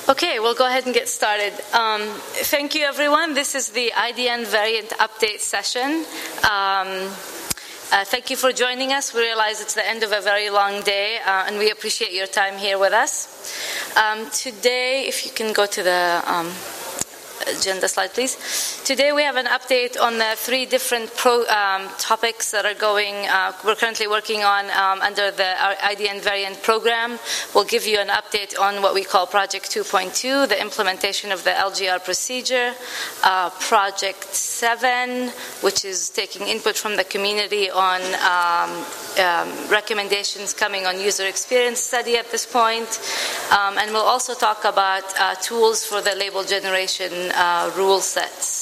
Okay, we'll go ahead and get started. Thank you, everyone. This is the IDN variant update session. Thank you for joining us. We realize it's the end of a very long day, and we appreciate your time here with us. Today, if you can go to the agenda slide, please. Today we have an update on the three different topics that are we're currently working on under the IDN variant program. We'll give you an update on what we call Project 2.2, the implementation of the LGR procedure, Project 7, which is taking input from the community on recommendations coming on user experience study at this point, and we'll also talk about tools for the label generation rule sets.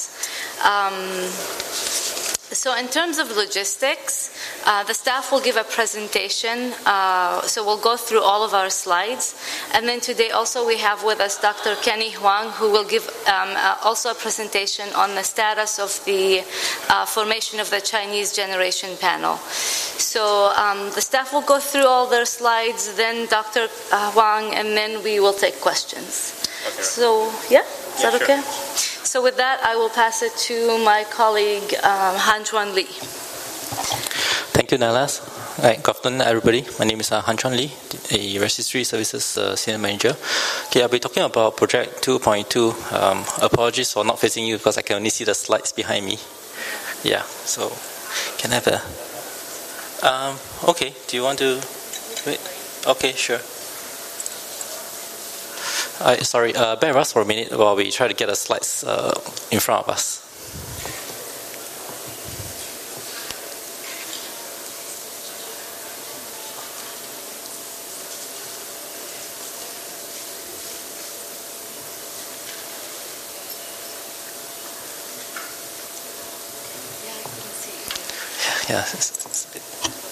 So in terms of logistics, the staff will give a presentation, so we'll go through all of our slides. And then today also we have with us Dr. Kenny Huang, who will give also a presentation on the status of the formation of the Chinese generation panel. So the staff will go through all their slides, then Dr. Huang, and then we will take questions. Okay. So, yeah? Is that okay? Sure. So with that, I will pass it to my colleague, Han Chuan Lee. Thank you, Nalas. Good afternoon, everybody. My name is Han Chuan Lee, a Registry Services Senior Manager. Okay, I'll be talking about Project 2.2. Apologies for not facing you because I can only see the slides behind me. Yeah, so can I have a... okay, do you want to... wait? Okay, sure. Sorry, bear with us for a minute while we try to get the slides in front of us. Yeah, it's a bit...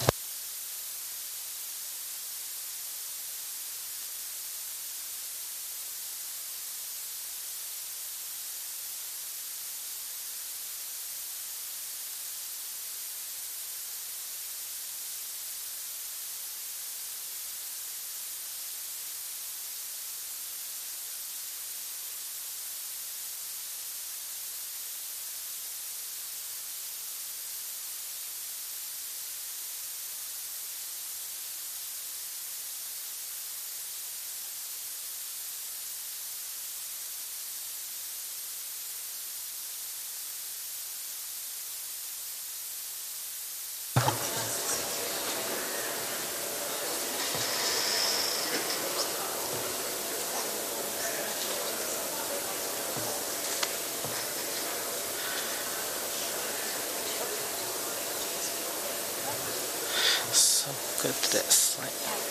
Go to that slide.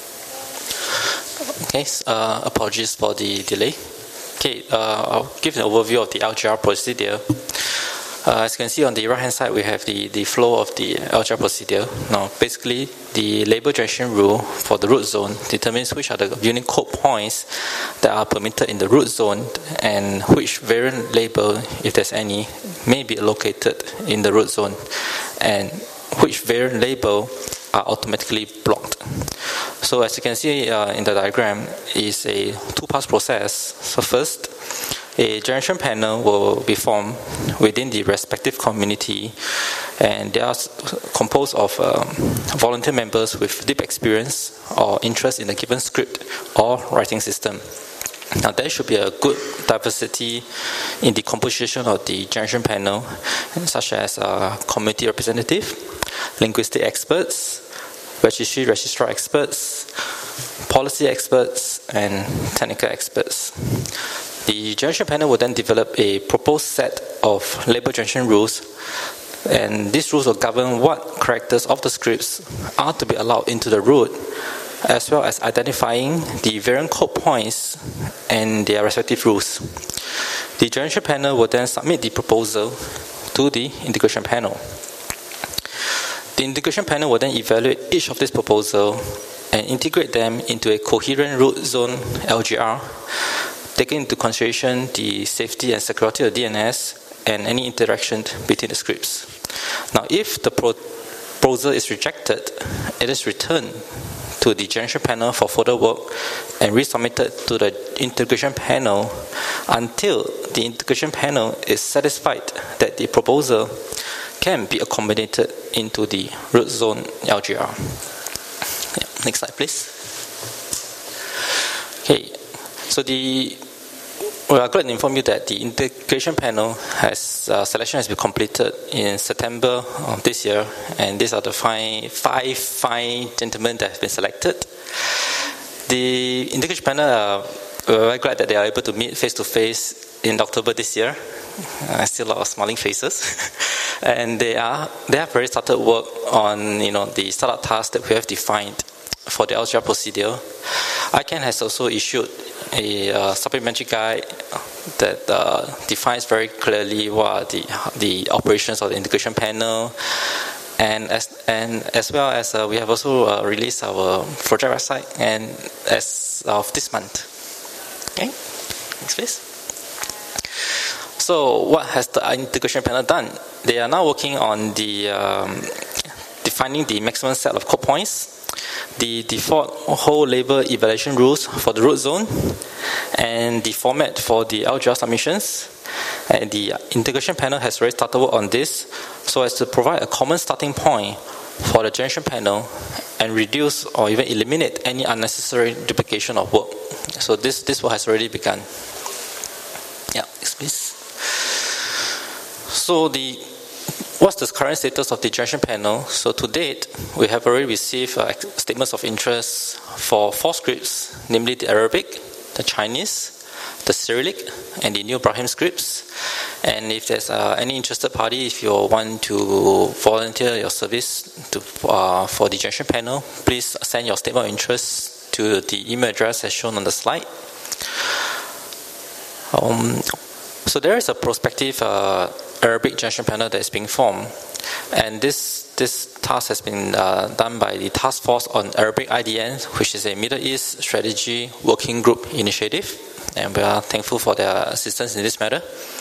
Okay, apologies for the delay. Okay, I'll give an overview of the LGR procedure. As you can see on the right hand side, we have the flow of the LGR procedure. Now, basically, the label generation rule for the root zone determines which are the Unicode points that are permitted in the root zone and which variant label, if there's any, may be located in the root zone and which variant label are automatically blocked. So as you can see in the diagram, is a two-pass process. So first, a generation panel will be formed within the respective community, and they are composed of volunteer members with deep experience or interest in a given script or writing system. Now there should be a good diversity in the composition of the generation panel, such as community representative, linguistic experts, registrar experts, policy experts, and technical experts. The generation panel will then develop a proposed set of label generation rules, and these rules will govern what characters of the scripts are to be allowed into the root, as well as identifying the variant code points and their respective rules. The generation panel will then submit the proposal to the integration panel. The integration panel will then evaluate each of these proposals and integrate them into a coherent root zone LGR, taking into consideration the safety and security of DNS and any interaction between the scripts. Now, if the proposal is rejected, it is returned to the generation panel for further work and resubmitted to the integration panel until the integration panel is satisfied that the proposal can be accommodated into the root zone LGR. Yeah, next slide, please. Okay, so we are glad to inform you that the integration panel selection has been completed in September of this year, and these are the five fine gentlemen that have been selected. The integration panel, we're very glad that they are able to meet face to face in October this year. I see a lot of smiling faces, and they have already started work on the startup tasks that we have defined for the LGR procedure. ICANN has also issued a supplementary guide that defines very clearly what are the operations of the integration panel, and as well as we have also released our project website and as of this month. Okay, next please. So what has the integration panel done? They are now working on the defining the maximum set of code points, the default whole label evaluation rules for the root zone, and the format for the LGR submissions. And the integration panel has already started work on this so as to provide a common starting point for the generation panel and reduce or even eliminate any unnecessary duplication of work. So this work has already begun. Yeah, next please. So what's the current status of the generation panel? So to date, we have already received statements of interest for 4 scripts, namely the Arabic, the Chinese, the Cyrillic, and the New Brahim scripts. And if there's any interested party, if you want to volunteer your service for the generation panel, please send your statement of interest to the email address as shown on the slide. So there is a prospective Arabic generation panel that is being formed, and this task has been done by the Task Force on Arabic IDN, which is a Middle East Strategy Working Group initiative, and we are thankful for their assistance in this matter.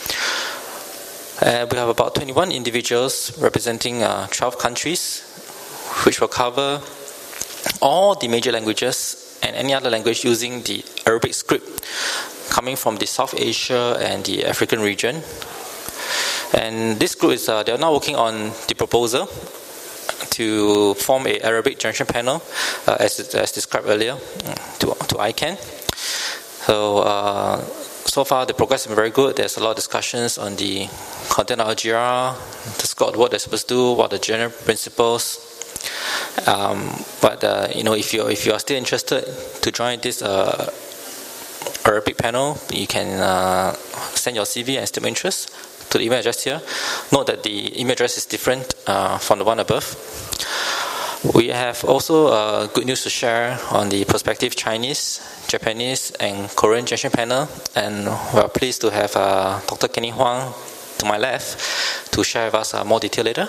We have about 21 individuals representing 12 countries, which will cover all the major languages and any other language using the Arabic script coming from the South Asia and the African region. And this group they are now working on the proposal to form a Arabic generation panel, as described earlier, to ICANN. So far the progress has been very good. There's a lot of discussions on the content of LGR, the scope, what they're supposed to do, what are the general principles. But if you are still interested to join this Arabic panel, you can send your CV and statement of interest to the email address here. Note that the email address is different from the one above. We have also good news to share on the prospective Chinese, Japanese, and Korean generation panel, and we are pleased to have Dr. Kenny Huang to my left to share with us more detail later.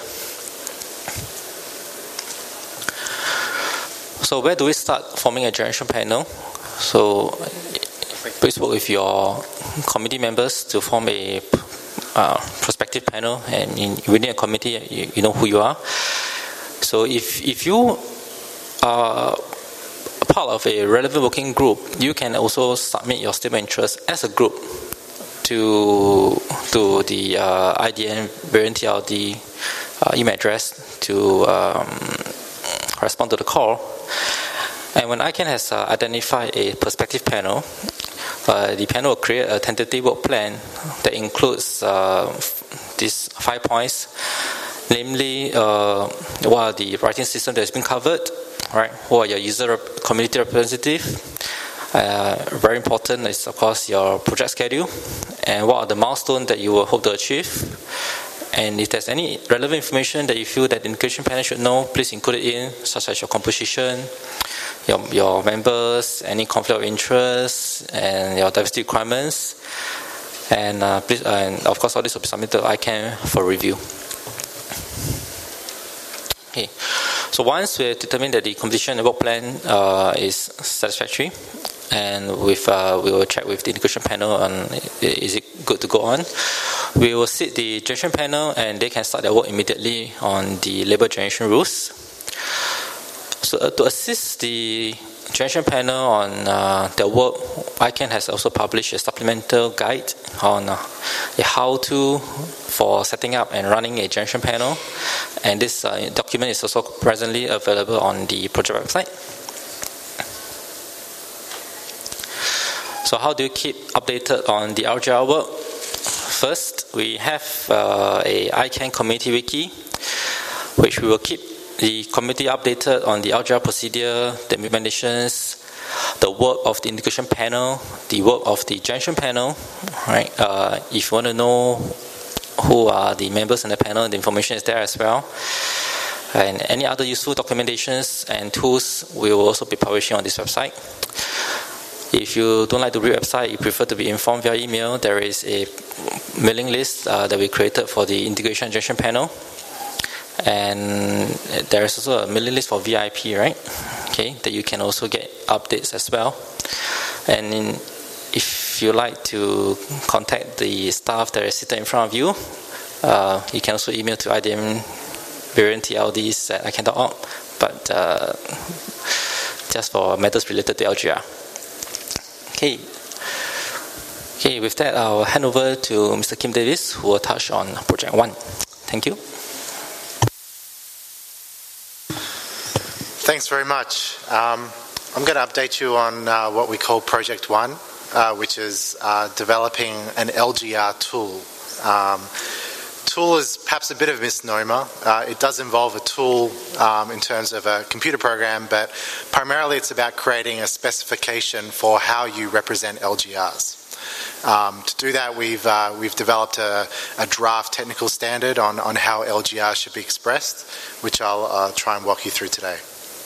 So where do we start forming a generation panel? So please work with your committee members to form a prospective panel, and within a committee, you know who you are. So if you are part of a relevant working group, you can also submit your statement of interest as a group to the IDN variant TLD email address to respond to the call. And when ICANN has identified a prospective panel, the panel will create a tentative work plan that includes these 5 points, namely what are the writing system that has been covered, right? Who are your user community representative? Very important is of course your project schedule, and what are the milestones that you will hope to achieve. And if there's any relevant information that you feel that the integration panel should know, please include it in, such as your composition, your members, any conflict of interest, and your diversity requirements. And and of course all this will be submitted to ICANN for review. Okay. So once we determine that the composition and work plan is satisfactory, and we will check with the integration panel on is it good to go on, we will seat the generation panel and they can start their work immediately on the label generation rules. So to assist the generation panel on their work, ICANN has also published a supplemental guide on a how-to for setting up and running a generation panel, and this document is also presently available on the project website. So how do you keep updated on the LGR work? First, we have a ICANN community wiki, which we will keep the community updated on the LGR procedure, the implementations, the work of the integration panel, the work of the generation panel. Right? If you want to know who are the members in the panel, the information is there as well. And any other useful documentations and tools we will also be publishing on this website. If you don't like to read website, you prefer to be informed via email, there is a mailing list that we created for the integration generation panel. And there is also a mailing list for VIP, right? Okay, that you can also get updates as well. And if you like to contact the staff that is sitting in front of you, you can also email to idmvariantlds@icahn.org, but just for matters related to LGR. Okay, with that, I'll hand over to Mr. Kim Davis, who will touch on Project 1. Thank you. Thanks very much. I'm going to update you on what we call Project 1, which is developing an LGR tool. Tool is perhaps a bit of a misnomer. It does involve a tool in terms of a computer program, but primarily it's about creating a specification for how you represent LGRs. To do that, we've developed a draft technical standard on how LGR should be expressed, which I'll try and walk you through today.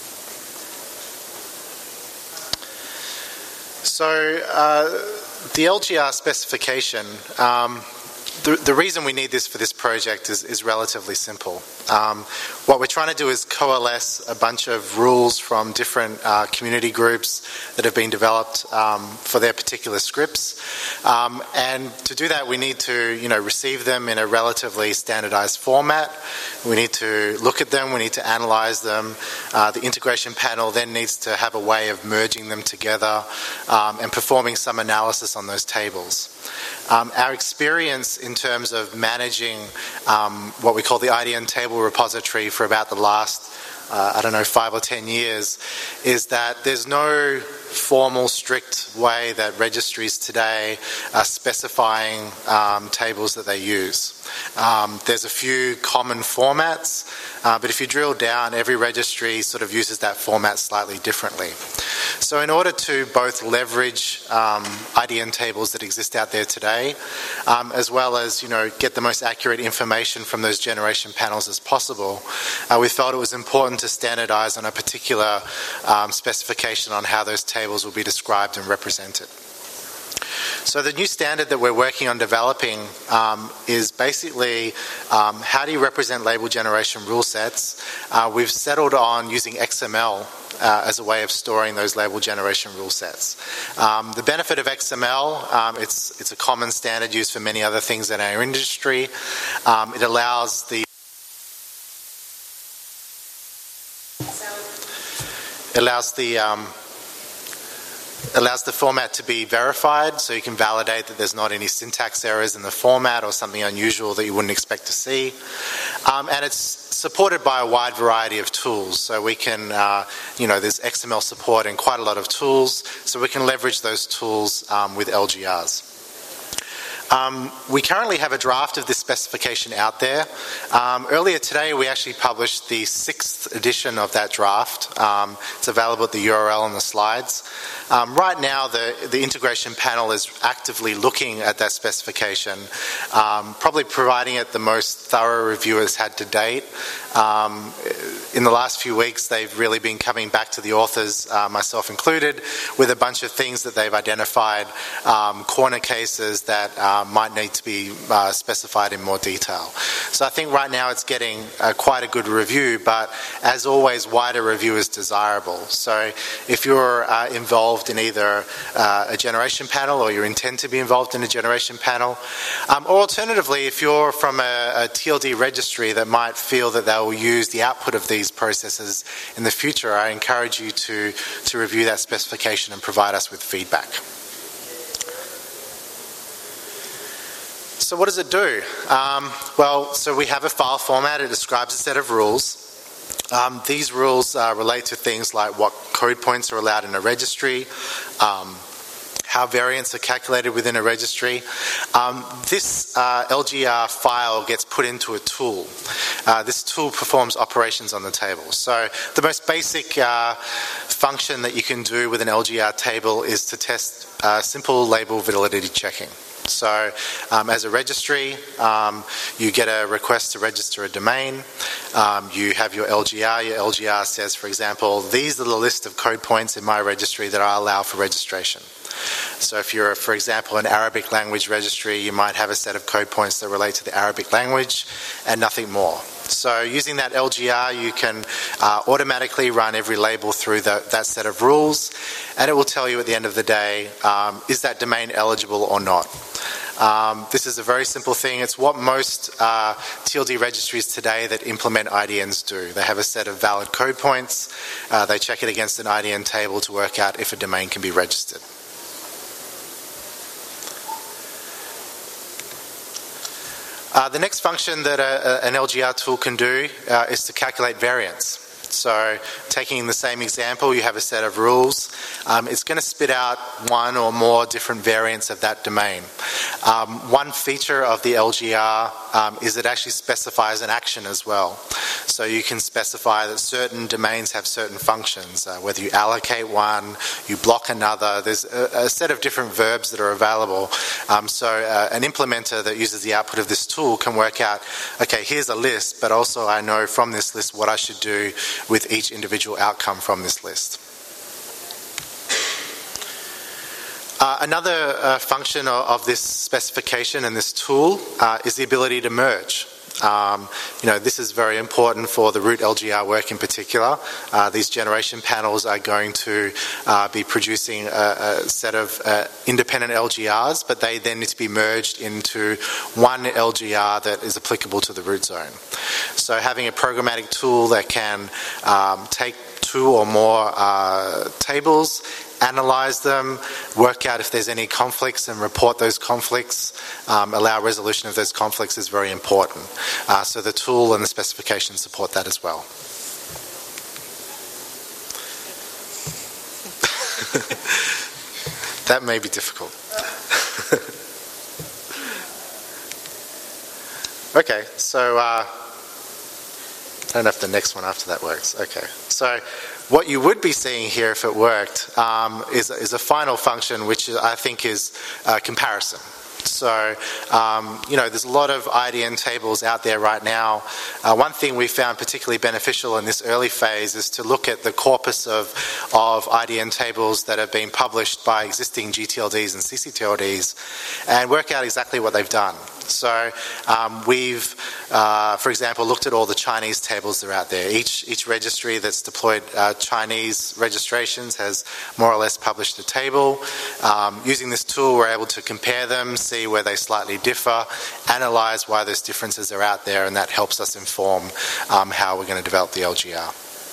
So the LGR specification, the reason we need this for this project is relatively simple. What we're trying to do is coalesce a bunch of rules from different community groups that have been developed for their particular scripts. And to do that, we need to receive them in a relatively standardized format. We need to look at them, we need to analyze them. The integration panel then needs to have a way of merging them together and performing some analysis on those tables. Our experience in terms of managing what we call the IDN table repository for about the last 5 or 10 years is that there's no formal, strict way that registries today are specifying tables that they use. There's a few common formats, but if you drill down, every registry sort of uses that format slightly differently. So in order to both leverage IDN tables that exist out there today, as well as get the most accurate information from those generation panels as possible, we felt it was important to standardize on a particular specification on how those tables will be described and represented. So the new standard that we're working on developing is basically how do you represent label generation rule sets. We've settled on using XML as a way of storing those label generation rule sets. The benefit of XML, it's a common standard used for many other things in our industry. It allows the format to be verified, so you can validate that there's not any syntax errors in the format or something unusual that you wouldn't expect to see. And it's supported by a wide variety of tools. So we can, there's XML support in quite a lot of tools, so we can leverage those tools with LGRs. We currently have a draft of this specification out there. Earlier today, we actually published the 6th edition of that draft. It's available at the URL on the slides. Right now, the integration panel is actively looking at that specification, probably providing it the most thorough review it's had to date. In the last few weeks, they've really been coming back to the authors, myself included, with a bunch of things that they've identified, corner cases that might need to be specified in more detail. So I think right now it's getting quite a good review, but as always, wider review is desirable. So if you're involved in either a generation panel or you intend to be involved in a generation panel, or alternatively, if you're from a TLD registry that might feel that they will use the output of these processes in the future, I encourage you to review that specification and provide us with feedback. So what does it do? So we have a file format. It describes a set of rules. These rules relate to things like what code points are allowed in a registry, how variants are calculated within a registry. This LGR file gets put into a tool. This tool performs operations on the table. So the most basic function that you can do with an LGR table is to test simple label validity checking. So as a registry, you get a request to register a domain. You have your LGR. Your LGR says, for example, these are the list of code points in my registry that I allow for registration. So if you're, for example, an Arabic language registry, you might have a set of code points that relate to the Arabic language and nothing more. So using that LGR, you can automatically run every label through that set of rules, and it will tell you at the end of the day, is that domain eligible or not? This is a very simple thing. It's what most TLD registries today that implement IDNs do. They have a set of valid code points. They check it against an IDN table to work out if a domain can be registered. The next function that an LGR tool can do is to calculate variance. So taking the same example, you have a set of rules. It's going to spit out one or more different variants of that domain. One feature of the LGR is it actually specifies an action as well. So you can specify that certain domains have certain functions, whether you allocate one, you block another. There's a set of different verbs that are available. So an implementer that uses the output of this tool can work out, okay, here's a list, but also I know from this list what I should do with each individual outcome from this list. Another function of this specification and this tool is the ability to merge. This is very important for the root LGR work in particular. These generation panels are going to be producing a set of independent LGRs, but they then need to be merged into one LGR that is applicable to the root zone. So having a programmatic tool that can take two or more tables, analyze them, work out if there's any conflicts and report those conflicts, allow resolution of those conflicts is very important. So the tool and the specification support that as well. That may be difficult. Okay, so I don't know if the next one after that works. Okay, so what you would be seeing here if it worked is a final function which I think is comparison. So, there's a lot of IDN tables out there right now. One thing we found particularly beneficial in this early phase is to look at the corpus of IDN tables that have been published by existing GTLDs and CCTLDs and work out exactly what they've done. So we've, for example, looked at all the Chinese tables that are out there. Each registry that's deployed Chinese registrations has more or less published a table. Using this tool, we're able to compare them, see where they slightly differ, analyze why those differences are out there, and that helps us inform how we're going to develop the LGR.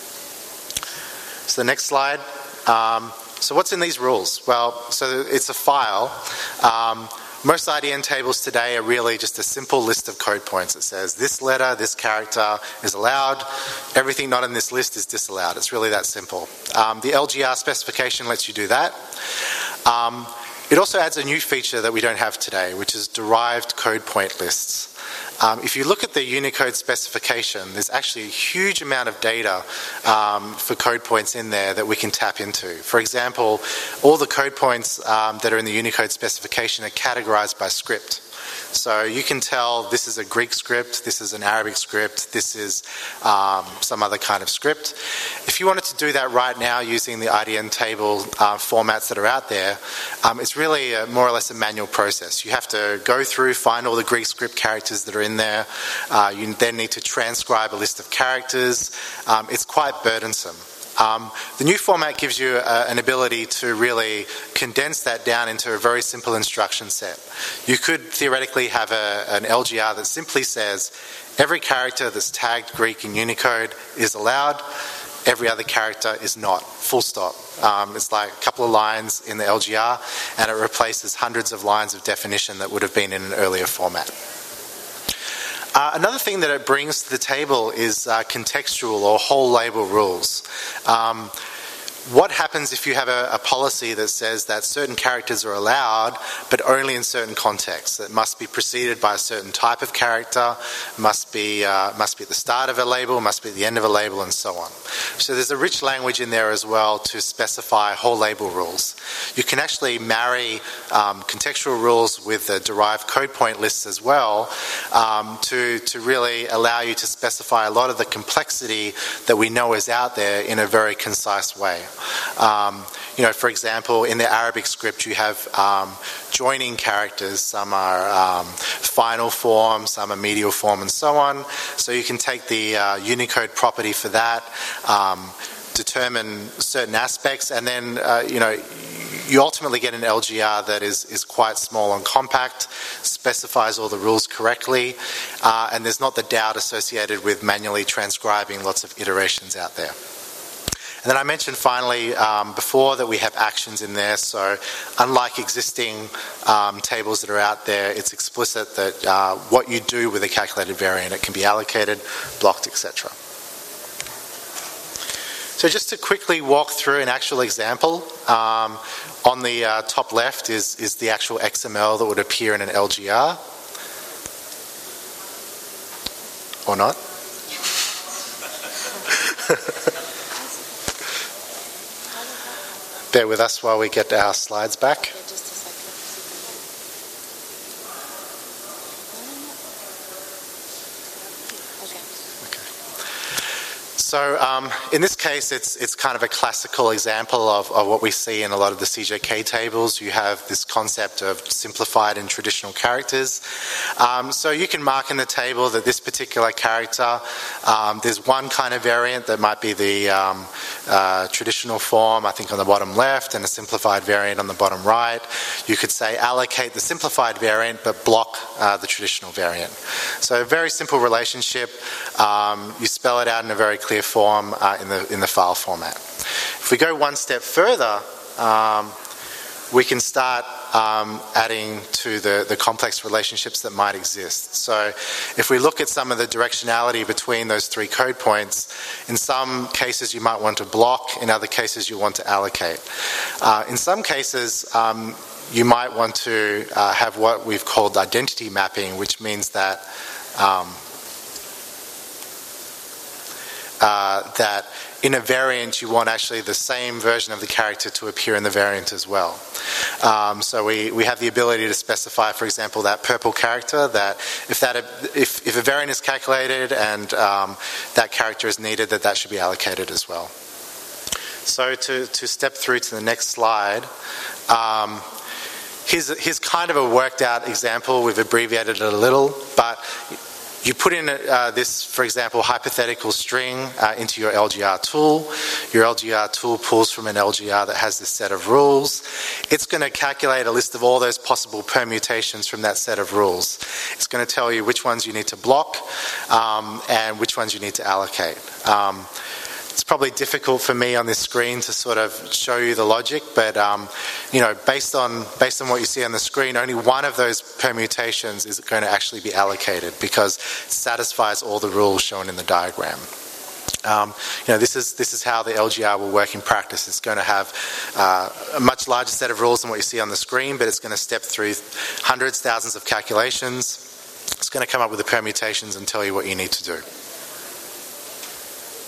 So the next slide. So what's in these rules? Well, so it's a file. Most IDN tables today are really just a simple list of code points. It says this letter, this character is allowed, everything not in this list is disallowed. It's really that simple. The LGR specification lets you do that. It also adds a new feature that we don't have today, which is derived code point lists. If you look at the Unicode specification, there's actually a huge amount of data for code points in there that we can tap into. For example, all the code points that are in the Unicode specification are categorized by script. So you can tell this is a Greek script, this is an Arabic script, this is some other kind of script. If you wanted to do that right now using the IDN table formats that are out there, it's really more or less a manual process. You have to go through, find all the Greek script characters that are in there. You then need to transcribe a list of characters. It's quite burdensome. The new format gives you an ability to really condense that down into a very simple instruction set. You could theoretically have an LGR that simply says every character that's tagged Greek in Unicode is allowed, every other character is not, full stop. It's like a couple of lines in the LGR, and it replaces hundreds of lines of definition that would have been in an earlier format. Another thing that it brings to the table is contextual or whole label rules. What happens if you have a policy that says that certain characters are allowed, but only in certain contexts? That must be preceded by a certain type of character, must be at the start of a label, must be at the end of a label, and so on. So there's a rich language in there as well to specify whole label rules. You can actually marry contextual rules with the derived code point lists as well to really allow you to specify a lot of the complexity that we know is out there in a very concise way. For example, in the Arabic script you have joining characters. Some are final form, some are medial form, and so on. So you can take the Unicode property for that, determine certain aspects, and then you ultimately get an LGR that is quite small and compact, specifies all the rules correctly, and there's not the doubt associated with manually transcribing lots of iterations out there. And then I mentioned finally before that we have actions in there, so unlike existing tables that are out there, it's explicit that what you do with a calculated variant, it can be allocated, blocked, etc. So just to quickly walk through an actual example, on the top left is the actual XML that would appear in an LGR. Or not? Bear with us while we get our slides back. So in this case, it's kind of a classical example of what we see in a lot of the CJK tables. You have this concept of simplified and traditional characters. So you can mark in the table that this particular character, there's one kind of variant that might be the traditional form, I think on the bottom left, and a simplified variant on the bottom right. You could say allocate the simplified variant but block the traditional variant. So a very simple relationship. You spell it out in a very clear form in the file format. If we go one step further, we can start adding to the complex relationships that might exist. So if we look at some of the directionality between those three code points, in some cases you might want to block, in other cases you want to allocate. In some cases you might want to have what we've called identity mapping, which means that that in a variant you want actually the same version of the character to appear in the variant as well. So we have the ability to specify, for example, that purple character, that if a variant is calculated and that character is needed, that should be allocated as well. So to step through to the next slide, here's kind of a worked out example. We've abbreviated it a little, but you put in this, for example, hypothetical string into your LGR tool. Your LGR tool pulls from an LGR that has this set of rules. It's going to calculate a list of all those possible permutations from that set of rules. It's going to tell you which ones you need to block and which ones you need to allocate. It's probably difficult for me on this screen to sort of show you the logic, but based on what you see on the screen, only one of those permutations is going to actually be allocated because it satisfies all the rules shown in the diagram. This is how the LGR will work in practice. It's going to have a much larger set of rules than what you see on the screen, but it's going to step through hundreds, thousands of calculations. It's going to come up with the permutations and tell you what you need to do.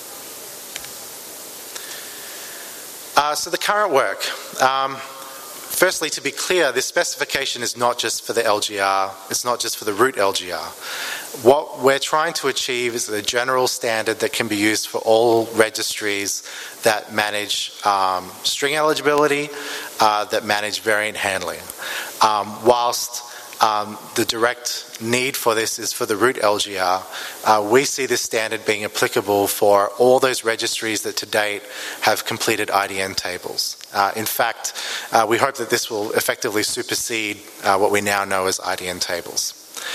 So the current work. Firstly, to be clear, this specification is not just for the LGR, it's not just for the root LGR. What we're trying to achieve is a general standard that can be used for all registries that manage string eligibility, that manage variant handling. Whilst the direct need for this is for the root LGR, we see this standard being applicable for all those registries that to date have completed IDN tables. In fact, we hope that this will effectively supersede what we now know as IDN tables.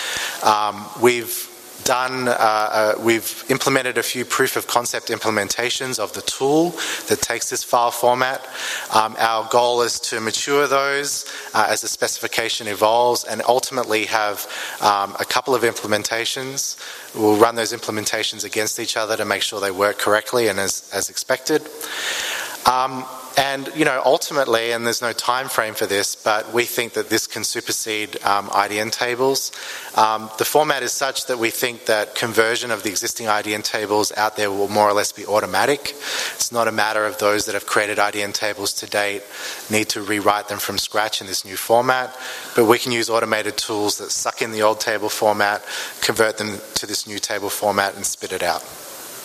We've implemented a few proof of concept implementations of the tool that takes this file format. Our goal is to mature those as the specification evolves and ultimately have a couple of implementations. We'll run those implementations against each other to make sure they work correctly and as expected. And, ultimately, and there's no time frame for this, but we think that this can supersede IDN tables. The format is such that we think that conversion of the existing IDN tables out there will more or less be automatic. It's not a matter of those that have created IDN tables to date need to rewrite them from scratch in this new format, but we can use automated tools that suck in the old table format, convert them to this new table format, and spit it out.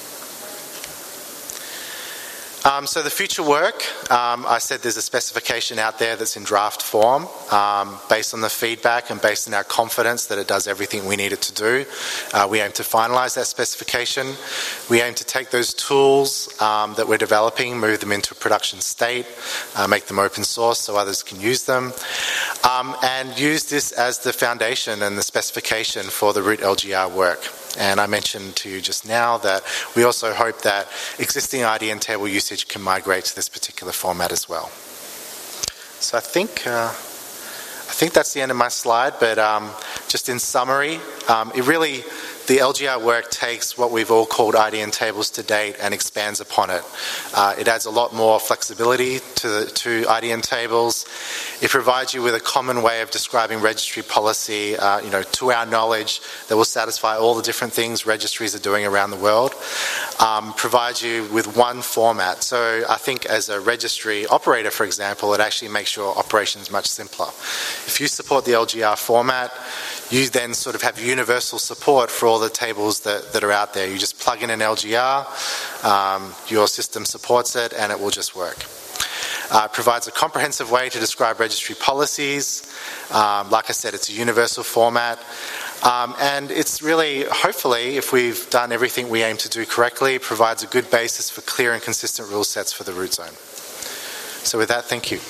So the future work, I said there's a specification out there that's in draft form based on the feedback and based on our confidence that it does everything we need it to do. We aim to finalise that specification. We aim to take those tools that we're developing, move them into a production state, make them open source so others can use them, and use this as the foundation and the specification for the root LGR work. And I mentioned to you just now that we also hope that existing IDN table usage can migrate to this particular format as well. So I think that's the end of my slide, but just in summary, the LGR work takes what we've all called IDN tables to date and expands upon it. It adds a lot more flexibility to IDN tables. It provides you with a common way of describing registry policy, to our knowledge, that will satisfy all the different things registries are doing around the world. Provides you with one format. So I think as a registry operator, for example, it actually makes your operations much simpler. If you support the LGR format, you then sort of have universal support for all the tables that are out there. You just plug in an LGR, your system supports it, and it will just work. Provides a comprehensive way to describe registry policies. Like I said, it's a universal format. And it's really, hopefully, if we've done everything we aim to do correctly, provides a good basis for clear and consistent rule sets for the root zone. So with that, thank you.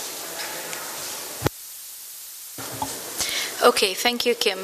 Okay, thank you, Kim.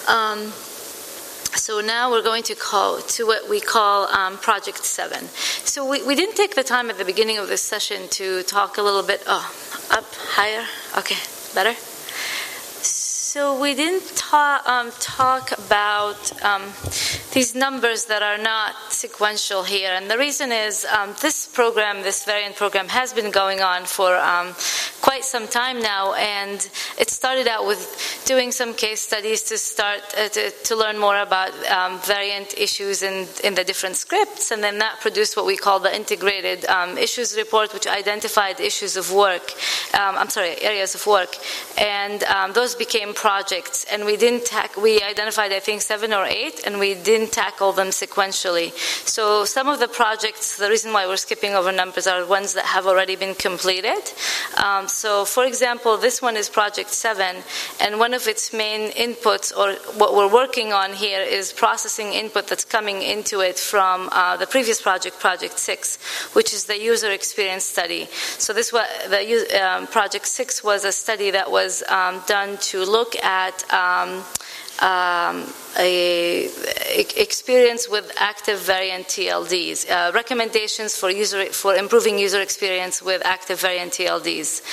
So now we're going to call to what we call Project 7. So we didn't take the time at the beginning of this session to talk a little bit, up, higher, okay, better? So we didn't talk about these numbers that are not sequential here. And the reason is this variant program has been going on for quite some time now. And it started out with doing some case studies to learn more about variant issues in the different scripts. And then that produced what we call the integrated issues report, which identified issues of work, areas of work. And those became projects, and we identified I think 7 or 8, and we didn't tackle them sequentially. So some of the projects, the reason why we're skipping over numbers are ones that have already been completed. So for example, this one is Project 7, and one of its main inputs, or what we're working on here, is processing input that's coming into it from the previous project, Project 6, which is the user experience study. So Project 6 was a study that was done to look at experience with active variant TLDs, recommendations for improving user experience with active variant TLDs.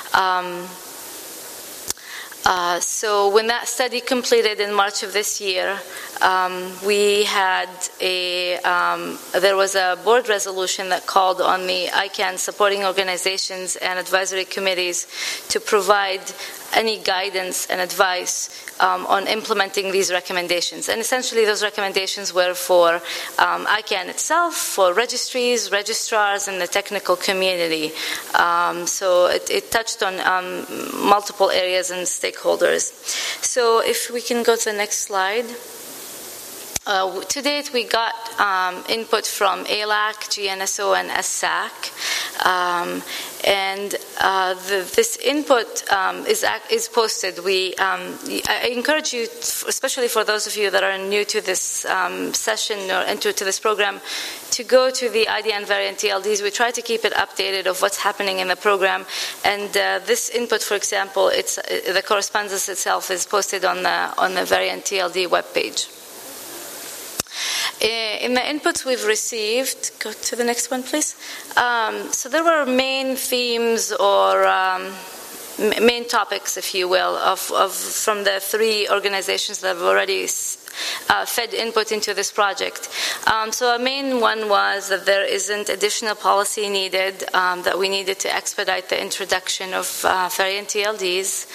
So when that study completed in March of this year, we had there was a board resolution that called on the ICANN supporting organizations and advisory committees to provide any guidance and advice on implementing these recommendations. And essentially those recommendations were for ICANN itself, for registries, registrars, and the technical community. So it touched on multiple areas and stakeholders. So if we can go to the next slide. To date, we got input from ALAC, GNSO, and SSAC. This input is posted. I encourage you, especially for those of you that are new to this session or into this program, to go to the IDN variant TLDs. We try to keep it updated of what's happening in the program. And this input, for example, the correspondence itself is posted on the variant TLD webpage. In the inputs we've received, go to the next one, please. So there were main themes or main topics, if you will, from the three organizations that have already fed input into this project. So a main one was that there isn't additional policy needed, that we needed to expedite the introduction of variant TLDs.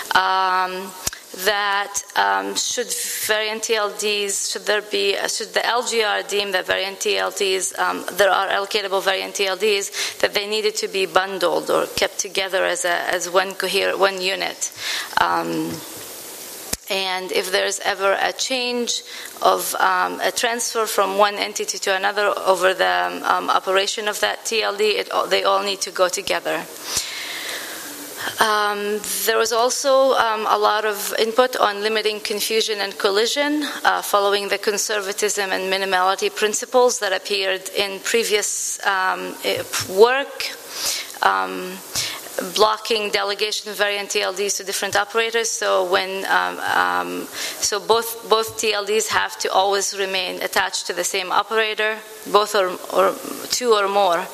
That should variant TLDs, should the LGR deem that variant TLDs, there are allocatable variant TLDs, that they needed to be bundled or kept together as one unit. And if there's ever a change of a transfer from one entity to another over the operation of that TLD, they all need to go together. There was also a lot of input on limiting confusion and collision, following the conservatism and minimality principles that appeared in previous work, blocking delegation of variant TLDs to different operators. So both TLDs have to always remain attached to the same operator, both or two or more.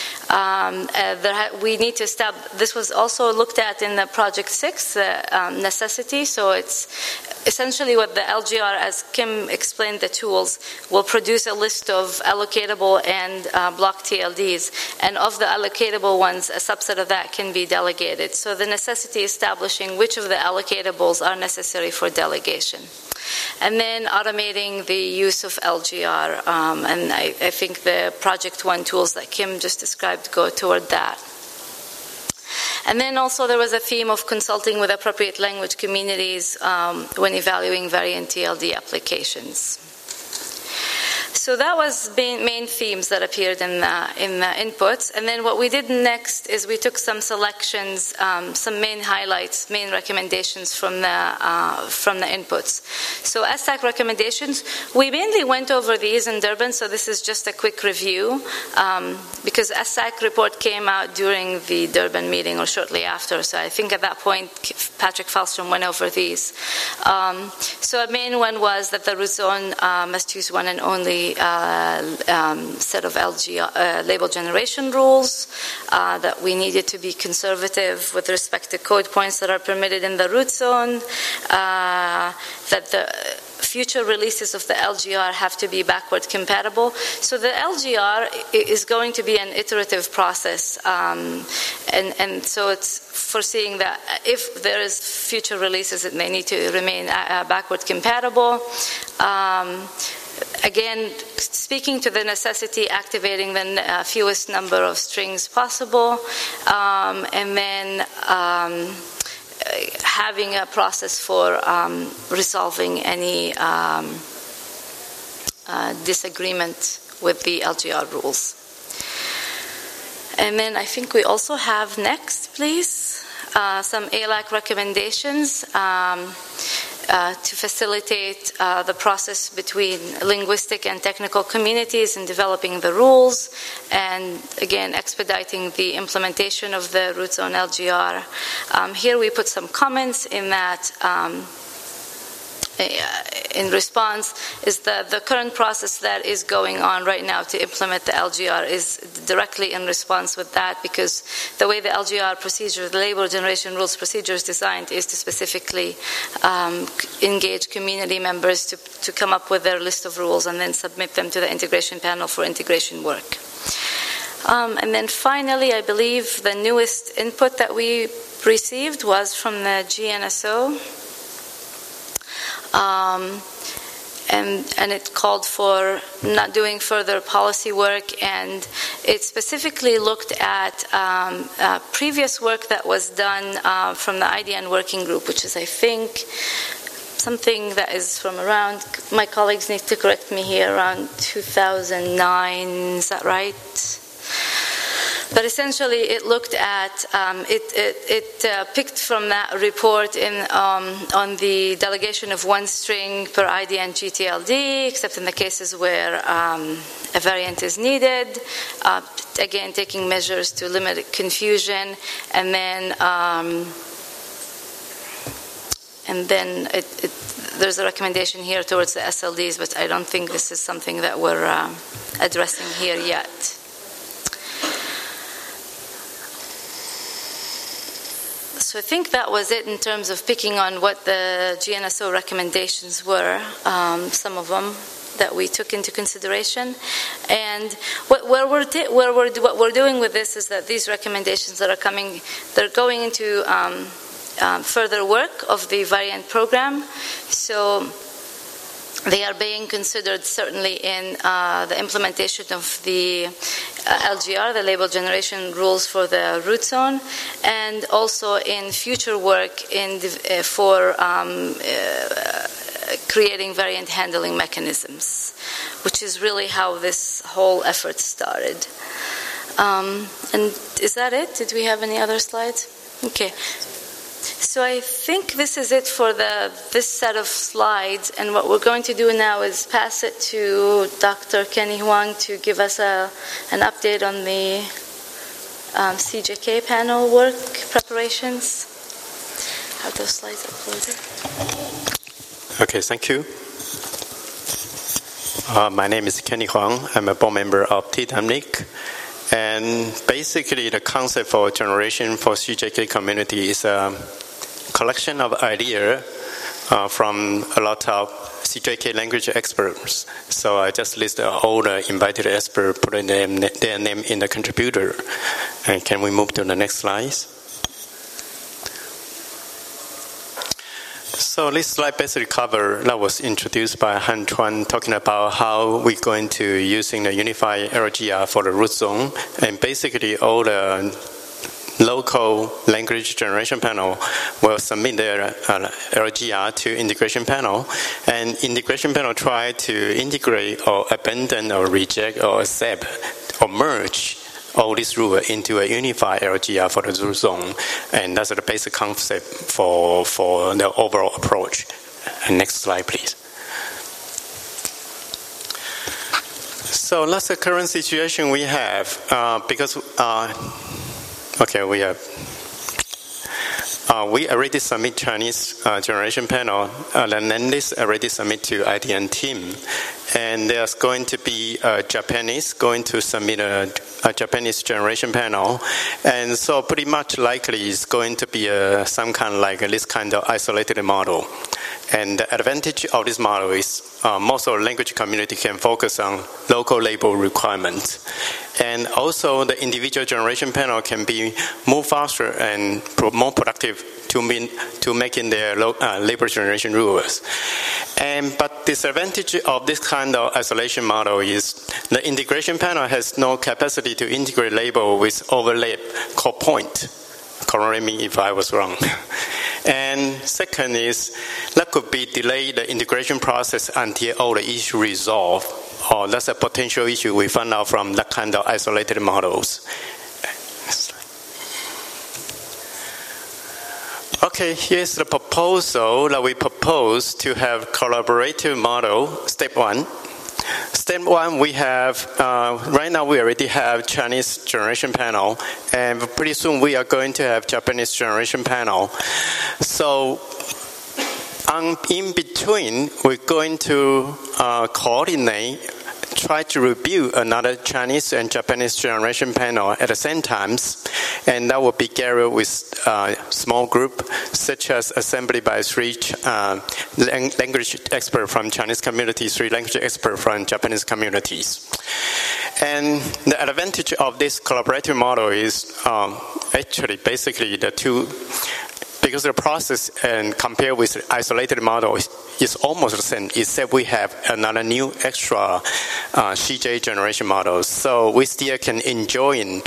We need to this was also looked at in the Project 6, the necessity. So it's essentially what the LGR, as Kim explained the tools, will produce a list of allocatable and block TLDs. And of the allocatable ones, a subset of that can be delegated. So the necessity establishing which of the allocatables are necessary for delegation. And then automating the use of LGR. And I think the Project 1 tools that Kim just described go toward that. And then also there was a theme of consulting with appropriate language communities when evaluating variant TLD applications. So that was main themes that appeared in the inputs. And then what we did next is we took some selections, some main highlights, main recommendations from the inputs. So SSAC recommendations, we mainly went over these in Durban, so this is just a quick review, because SSAC report came out during the Durban meeting or shortly after. So I think at that point, Patrick Falstrom went over these. So a main one was that the root zone must use one and only set of label generation rules, that we needed to be conservative with respect to code points that are permitted in the root zone, that the future releases of the LGR have to be backward compatible. So the LGR is going to be an iterative process, and so it's foreseeing that if there is future releases, it may need to remain backward compatible. Again, speaking to the necessity, activating the fewest number of strings possible, and then having a process for resolving any disagreement with the LGR rules. And then I think we also have next, please, some ALAC recommendations to facilitate the process between linguistic and technical communities in developing the rules, and again expediting the implementation of the root zone LGR. Here we put some comments in that in response is the current process that is going on right now to implement the LGR is directly in response with that, because the way the LGR procedure, the label generation rules procedure is designed is to specifically engage community members to come up with their list of rules and then submit them to the integration panel for integration work. And then finally, I believe the newest input that we received was from the GNSO. And it called for not doing further policy work, and it specifically looked at previous work that was done from the IDN working group, which is, I think, something that is from around, my colleagues need to correct me here, around 2009, is that right? But essentially, it looked at, it picked from that report on the delegation of one string per IDN GTLD, except in the cases where a variant is needed, again, taking measures to limit confusion, and then there's a recommendation here towards the SLDs, but I don't think this is something that we're addressing here yet. So I think that was it in terms of picking on what the GNSO recommendations were, some of them that we took into consideration. And what we're doing with this is that these recommendations that are coming, they're going into further work of the variant program. So they are being considered certainly in the implementation of the LGR, the label generation rules for the root zone, and also in future work for creating variant handling mechanisms, which is really how this whole effort started. And is that it? Did we have any other slides? Okay. So I think this is it for this set of slides, and what we're going to do now is pass it to Dr. Kenny Huang to give us an update on the CJK panel work preparations. Have those slides uploaded? Okay, thank you. My name is Kenny Huang. I'm a board member of TDAMNIC. And basically, the concept for generation for CJK community is a collection of ideas from a lot of CJK language experts. So I just list all the invited experts, put their name in the contributor. And can we move to the next slide? So this slide basically covers that was introduced by Han Chuan, talking about how we're going to using the unified LGR for the root zone, and basically all the local language generation panel will submit their LGR to integration panel, and integration panel try to integrate or abandon or reject or accept or merge all these rules into a unified LGR for the root zone, and that's the basic concept for the overall approach. And next slide, please. So that's the current situation we have, because we already submit Chinese generation panel, and then this already submit to IDN team, and there's going to be Japanese going to submit a Japanese generation panel, and so pretty much likely it's going to be some kind of like this kind of isolated model. And the advantage of this model is most of the language community can focus on local label requirements. And also the individual generation panel can be more faster and more productive to making their label generation rules. But disadvantage of this kind of isolation model is the integration panel has no capacity to integrate label with overlap core point. Correct me if I was wrong. And second is that could be delay the integration process until all the issue resolved. Or that's a potential issue we found out from that kind of isolated models. Okay, here's the proposal that we propose to have collaborative model, step one. Step one, we have, right now we already have Chinese generation panel, and pretty soon we are going to have Japanese generation panel. So in between, we're going to coordinate, try to review another Chinese and Japanese generation panel at the same time, and that will be gathered with a small group, such as assembly by 3 language experts from Chinese communities, 3 language experts from Japanese communities. And the advantage of this collaborative model is actually basically the two, because the process and compared with isolated model is almost the same, except we have another new extra CJ generation model. So we still can enjoy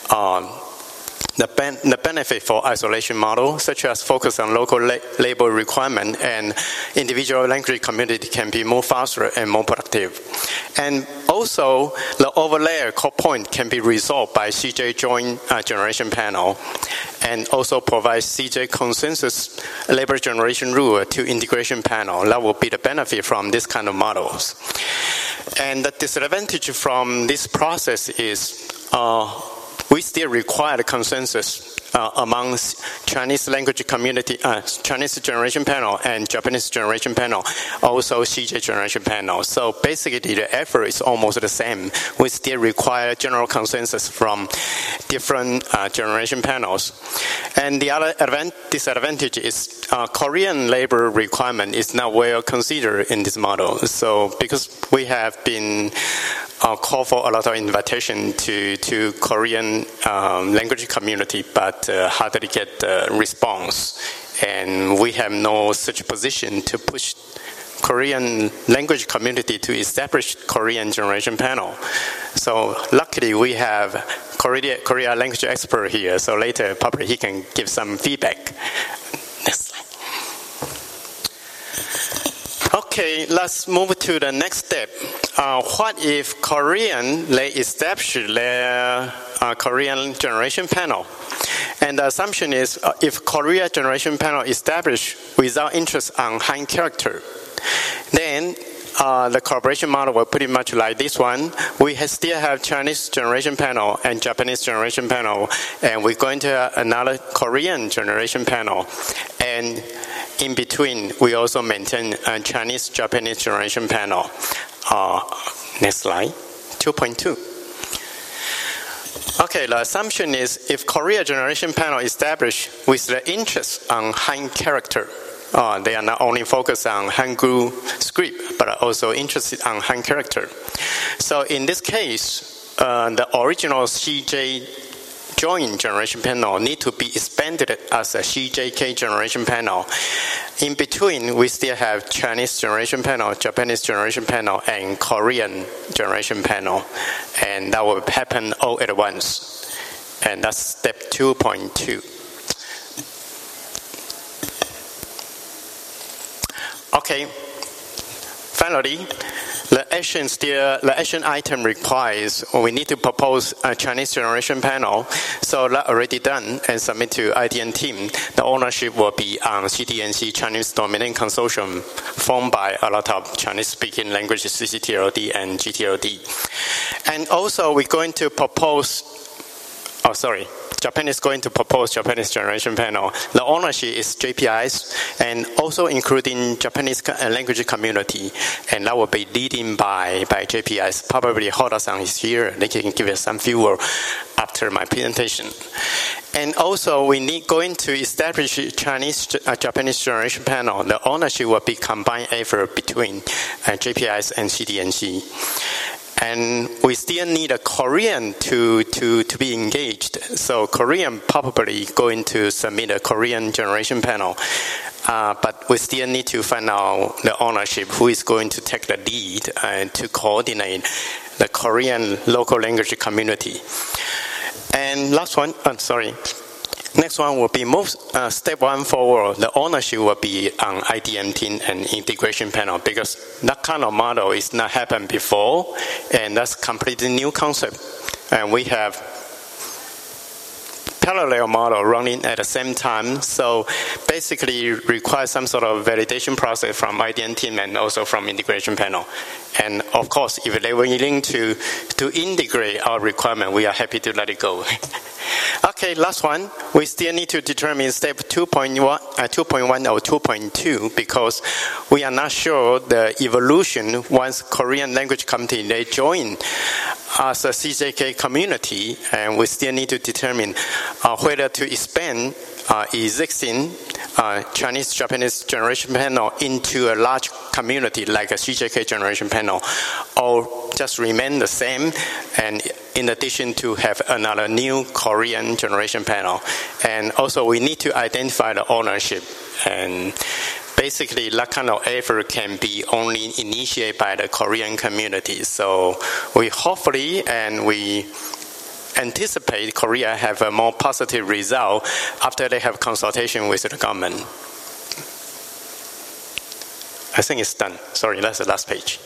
the benefit for isolation model, such as focus on local label requirement and individual language community can be more faster and more productive. And also, the overlay core point can be resolved by CJ joint generation panel, and also provide CJ consensus label generation rule to integration panel. That will be the benefit from this kind of models. And the disadvantage from this process is we still require the consensus among Chinese language community, Chinese generation panel and Japanese generation panel, also CJ generation panel. So basically the effort is almost the same. We still require general consensus from different generation panels. And the other disadvantage is Korean labor requirement is not well considered in this model. So because we have been call for a lot of invitation to Korean language community, but hardly get response. And we have no such position to push Korean language community to establish Korean generation panel. So luckily we have Korea language expert here, so later probably he can give some feedback. Next slide. Okay, let's move to the next step. What if Korean, they establish their Korean generation panel? And the assumption is if Korea generation panel established without interest on Han character, then the collaboration model will pretty much like this one. We still have Chinese generation panel and Japanese generation panel, and we're going to have another Korean generation panel. And in between, we also maintain a Chinese-Japanese generation panel. Next slide, 2.2. Okay, the assumption is if Korea generation panel established with the interest on Han character, they are not only focused on Hangul script, but are also interested on Han character. So in this case, the original CJ joint generation panel need to be expanded as a CJK generation panel. In between, we still have Chinese generation panel, Japanese generation panel, and Korean generation panel. And that will happen all at once. And that's step 2.2. Okay, finally, the action item requires we need to propose a Chinese generation panel. So that already done and submit to IDN team. The ownership will be on CDNC Chinese Domain Consortium, formed by a lot of Chinese-speaking languages, CCTLD and GTLD. And also, we're going to propose. Japan is going to propose Japanese generation panel. The ownership is JPI's and also including Japanese language community. And that will be leading by JPI's. Probably Hoda-san is here. They can give us some viewer after my presentation. And also, we going to establish Chinese-Japanese generation panel. The ownership will be combined effort between JPI's and CDNC. And we still need a Korean to be engaged. So Korean probably going to submit a Korean generation panel. But we still need to find out the ownership, who is going to take the lead and to coordinate the Korean local language community. And next one will be step one forward. The ownership will be on IDM team and integration panel, because that kind of model is not happened before, and that's completely new concept. And we have parallel model running at the same time, so basically requires some sort of validation process from IDN team and also from integration panel. And of course, if they were willing to integrate our requirement, we are happy to let it go. Okay, last one. We still need to determine step 2.1 or 2.2 because we are not sure the evolution once Korean language community they join as a CJK community, and we still need to determine whether to expand existing Chinese-Japanese generation panel into a large community like a CJK generation panel, or just remain the same, and in addition to have another new Korean generation panel. And also we need to identify the ownership, and basically that kind of effort can be only initiated by the Korean community. So we hopefully and we anticipate Korea have a more positive result after they have consultation with the government. I think it's done. Sorry, that's the last page.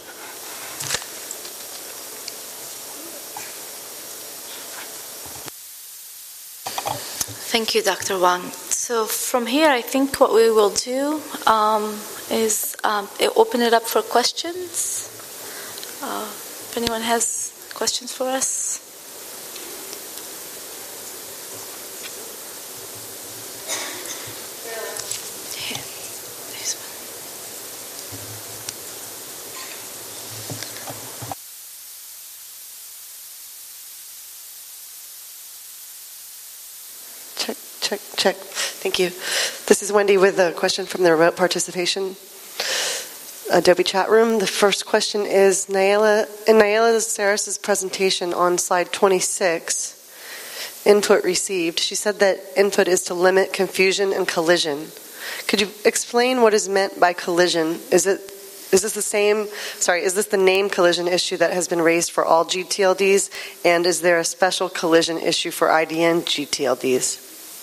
Thank you, Dr. Wang. So from here, I think what we will do is open it up for questions. If anyone has questions for us. Check. Thank you. This is Wendy with a question from the remote participation Adobe chat room. The first question is in Nayela Saris's presentation on slide 26, input received. She said that input is to limit confusion and collision. Could you explain what is meant by collision? Is this the name collision issue that has been raised for all GTLDs, and is there a special collision issue for IDN GTLDs?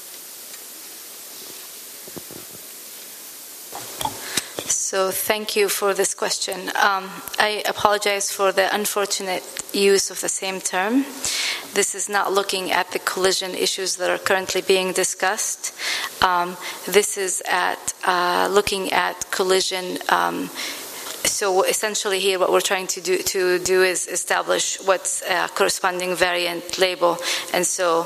So thank you for this question. I apologize for the unfortunate use of the same term. This is not looking at the collision issues that are currently being discussed. This is looking at collision. So essentially here what we're trying to do is establish what's a corresponding variant label. And so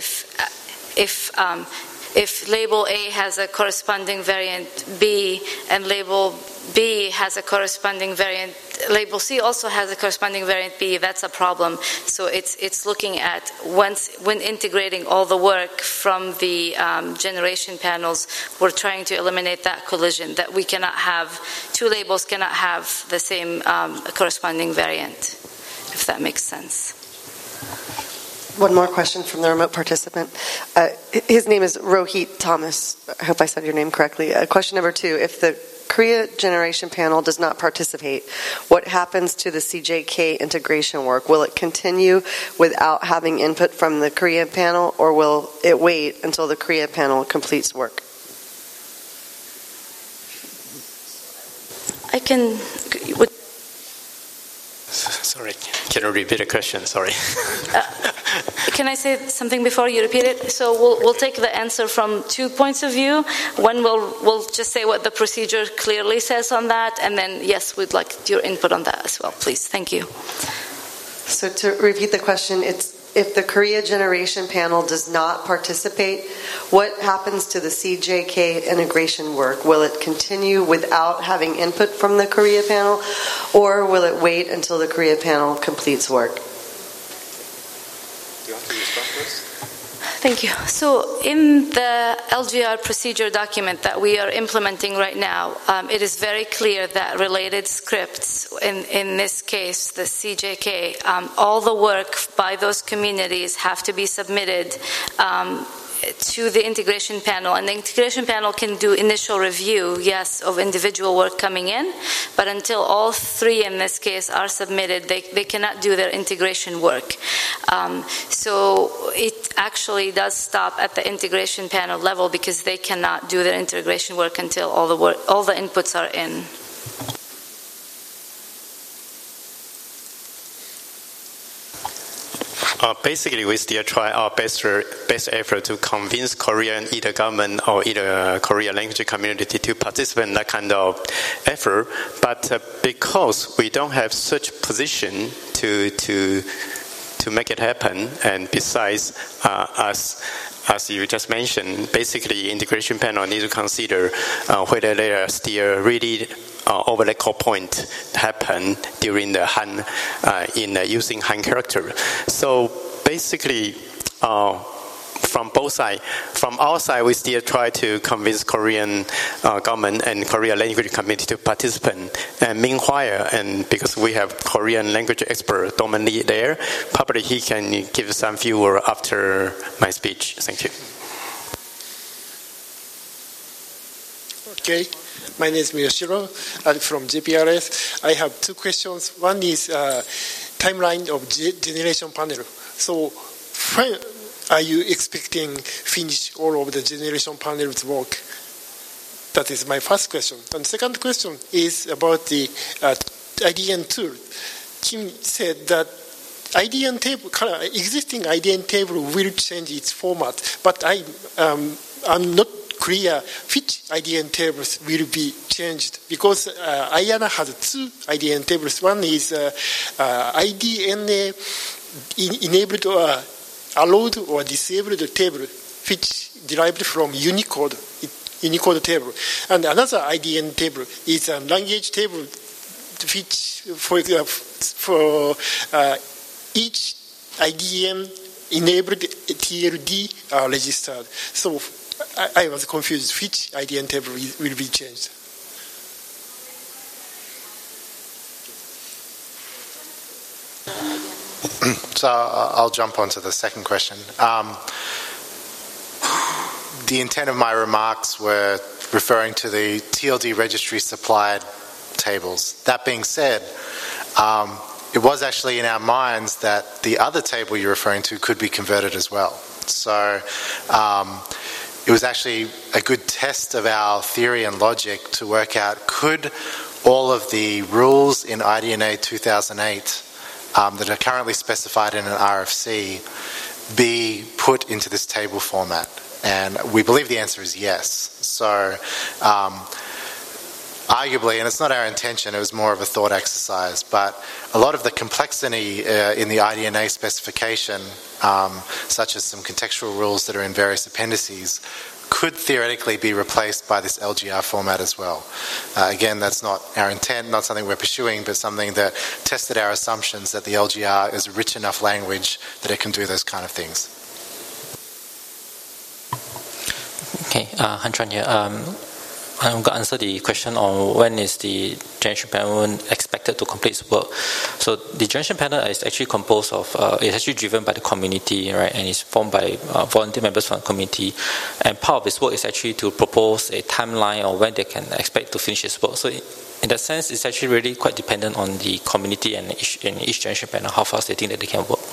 if label A has a corresponding variant B and label B has a corresponding variant, label C also has a corresponding variant B, that's a problem. So it's looking at when integrating all the work from the generation panels, we're trying to eliminate that collision, that we cannot have, two labels cannot have the same corresponding variant, if that makes sense. One more question from the remote participant. His name is Rohit Thomas. I hope I said your name correctly. Question number 2. If the Korea generation panel does not participate, what happens to the CJK integration work? Will it continue without having input from the Korea panel, or will it wait until the Korea panel completes work? Sorry, can you repeat the question? Sorry. Can I say something before you repeat it? So we'll take the answer from 2 points of view. One, we'll just say what the procedure clearly says on that, and then yes, we'd like your input on that as well, please. Thank you. So to repeat the question, it's if the Korea generation panel does not participate, what happens to the CJK integration work? Will it continue without having input from the Korea panel, or will it wait until the Korea panel completes work? Do you want to respond first? Thank you. So in the LGR procedure document that we are implementing right now, it is very clear that related scripts, in this case, the CJK, all the work by those communities have to be submitted to the integration panel, and the integration panel can do initial review, yes, of individual work coming in, but until all three in this case are submitted, they cannot do their integration work. So it actually does stop at the integration panel level because they cannot do their integration work until all the inputs are in. Basically, we still try our best effort to convince Korean either government or either Korean language community to participate in that kind of effort. But because we don't have such position to make it happen, and besides, as you just mentioned, basically integration panel need to consider whether they are still really overlap call point happen during the Han in using Han character. So basically, from both sides, from our side, we still try to convince Korean government and Korean language community to participate. And meanwhile, and because we have Korean language expert Doman Lee there, probably he can give some few words after my speech. Thank you. Okay, my name is Miyoshiro. I'm from JPRS. I have two questions. One is timeline of generation panel. So when are you expecting finish all of the generation panels work? That is my first question. And second question is about the IDN tool. Kim said that IDN table, existing IDN table will change its format, but I'm not clear which IDN tables will be changed because IANA has two IDN tables. One is IDNA enabled or allowed or disabled table, which derived from Unicode table. And another IDN table is a language table, which for each IDN enabled TLD are registered. So I was confused which IDN table will be changed. So I'll jump onto the second question. The intent of my remarks were referring to the TLD registry supplied tables. That being said, it was actually in our minds that the other table you're referring to could be converted as well. So it was actually a good test of our theory and logic to work out, could all of the rules in IDNA 2008 that are currently specified in an RFC be put into this table format? And we believe the answer is yes. So arguably, and it's not our intention, it was more of a thought exercise, but a lot of the complexity in the IDNA specification, such as some contextual rules that are in various appendices, could theoretically be replaced by this LGR format as well. Again, that's not our intent, not something we're pursuing, but something that tested our assumptions that the LGR is a rich enough language that it can do those kind of things. Okay, Han Chuan here. I'm going to answer the question on when is the generation panel expected to complete its work. So the generation panel is actually composed of, it's actually driven by the community, right, and it's formed by volunteer members from the community. And part of its work is actually to propose a timeline on when they can expect to finish its work. So in that sense, it's actually really quite dependent on the community and each generation panel, how fast they think that they can work.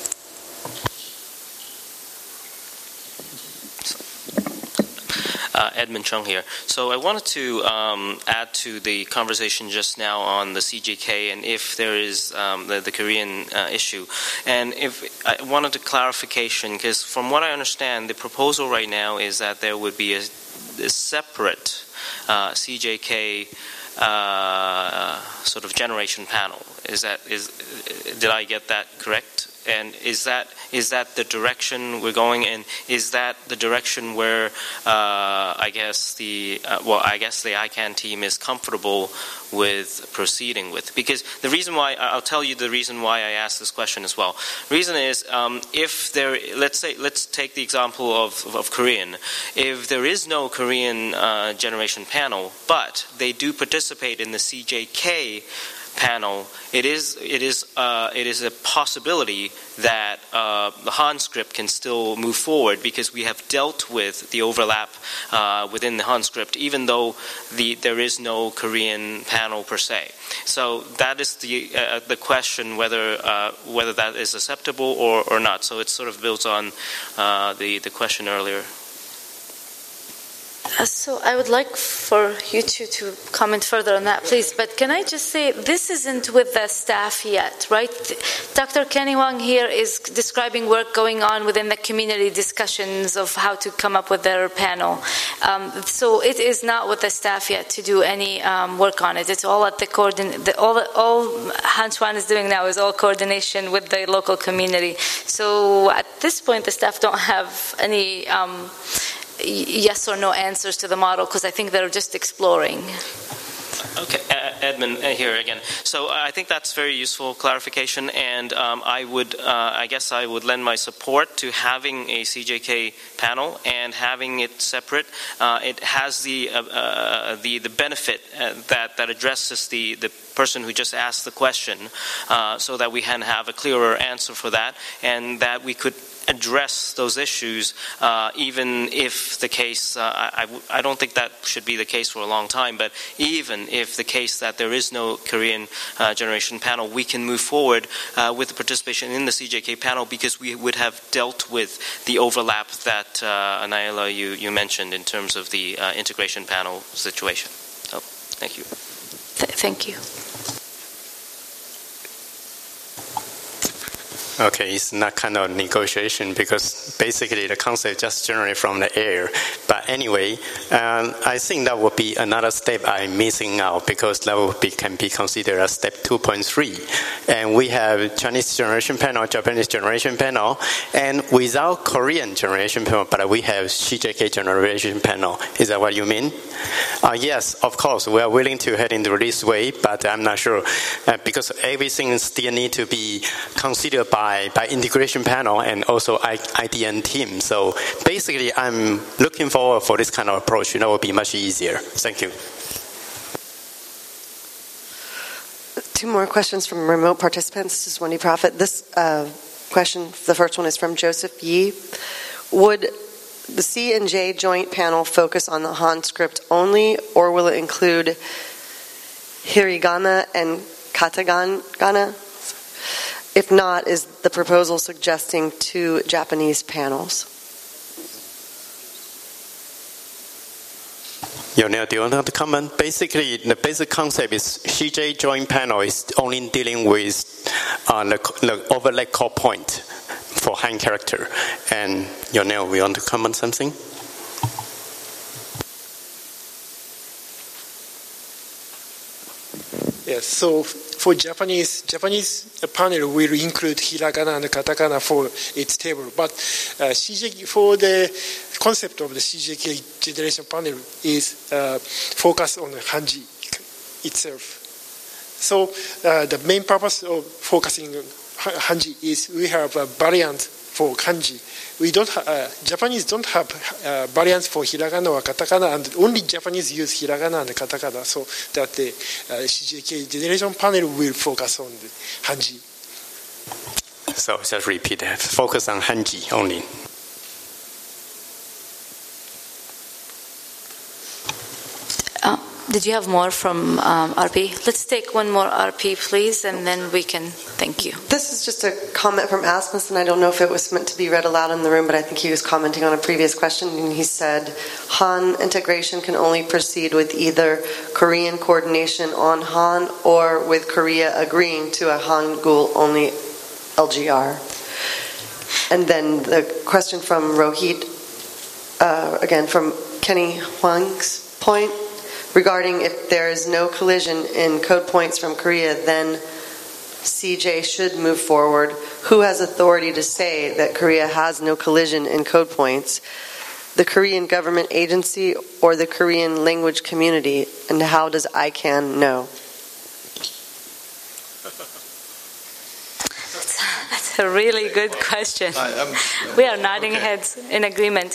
Edmund Chung here. So I wanted to add to the conversation just now on the CJK and if there is the Korean issue. And if I wanted a clarification, because from what I understand, the proposal right now is that there would be a separate CJK sort of generation panel. Did I get that correct? And is that the direction we're going in? Is that the direction where I guess the ICANN team is comfortable with proceeding with? Because the reason why, I'll tell you the reason why I asked this question as well. The reason is if there, let's take the example of Korean. If there is no Korean generation panel, but they do participate in the CJK panel, it is a possibility that the Han script can still move forward because we have dealt with the overlap within the Han script, even though there is no Korean panel per se. So that is the question whether that is acceptable or not. So it sort of builds on the question earlier. So I would like for you two to comment further on that, please. But can I just say, this isn't with the staff yet, right? Dr. Kenny Huang here is describing work going on within the community discussions of how to come up with their panel. So it is not with the staff yet to do any work on it. It's all at the all Han Chuan is doing now is all coordination with the local community. So at this point, the staff don't have any yes or no answers to the model because I think they're just exploring. Okay, Edmund here again. So I think that's very useful clarification, and I guess I would lend my support to having a CJK panel and having it separate. It has the benefit that addresses the person who just asked the question, so that we can have a clearer answer for that, and that we could address those issues, even if the case, I don't think that should be the case for a long time, but even if the case that there is no Korean generation panel, we can move forward with the participation in the CJK panel, because we would have dealt with the overlap that Naila, you mentioned in terms of the integration panel situation. So, thank you. Thank you. Okay, it's not kind of negotiation because basically the concept just generated from the air. But anyway, I think that would be another step I'm missing out, because that can be considered as step 2.3. And we have Chinese generation panel, Japanese generation panel, and without Korean generation panel, but we have CJK generation panel. Is that what you mean? Yes, of course, we are willing to head into this way, but I'm not sure because everything still need to be considered by integration panel and also IDN team. So basically, I'm looking forward for this kind of approach. It will be much easier. Thank you. 2 more questions from remote participants. This is Wendy Prophet. This question, the first one is from Joseph Yi. Would the C and J joint panel focus on the Han script only, or will it include hiragana and katakana? If not, is the proposal suggesting 2 Japanese panels? Yonel, do you want to comment? Basically, the basic concept is CJ joint panel is only dealing with the overlay call point for Han character. And Yonel, we want to comment something? Yes, so for Japanese panel will include hiragana and katakana for its table, but for the concept of the CJK generation panel is focused on the Hanji itself. So the main purpose of focusing on Hanji is we have a variant for kanji. Japanese don't have variants for hiragana or katakana, and only Japanese use hiragana and katakana, so that the CJK generation panel will focus on the Hanji. So just repeat that. Focus on Hanji only. Did you have more from RP? Let's take one more RP, please, and then we can. Thank you. This is just a comment from Asmus, and I don't know if it was meant to be read aloud in the room, but I think he was commenting on a previous question, and he said, Han integration can only proceed with either Korean coordination on Han or with Korea agreeing to a Hangul-only LGR. And then the question from Rohit, again from Kenny Huang's point, regarding if there is no collision in code points from Korea, then CJ should move forward. Who has authority to say that Korea has no collision in code points? The Korean government agency or the Korean language community? And how does ICANN know? That's a really good question. We are nodding heads in agreement.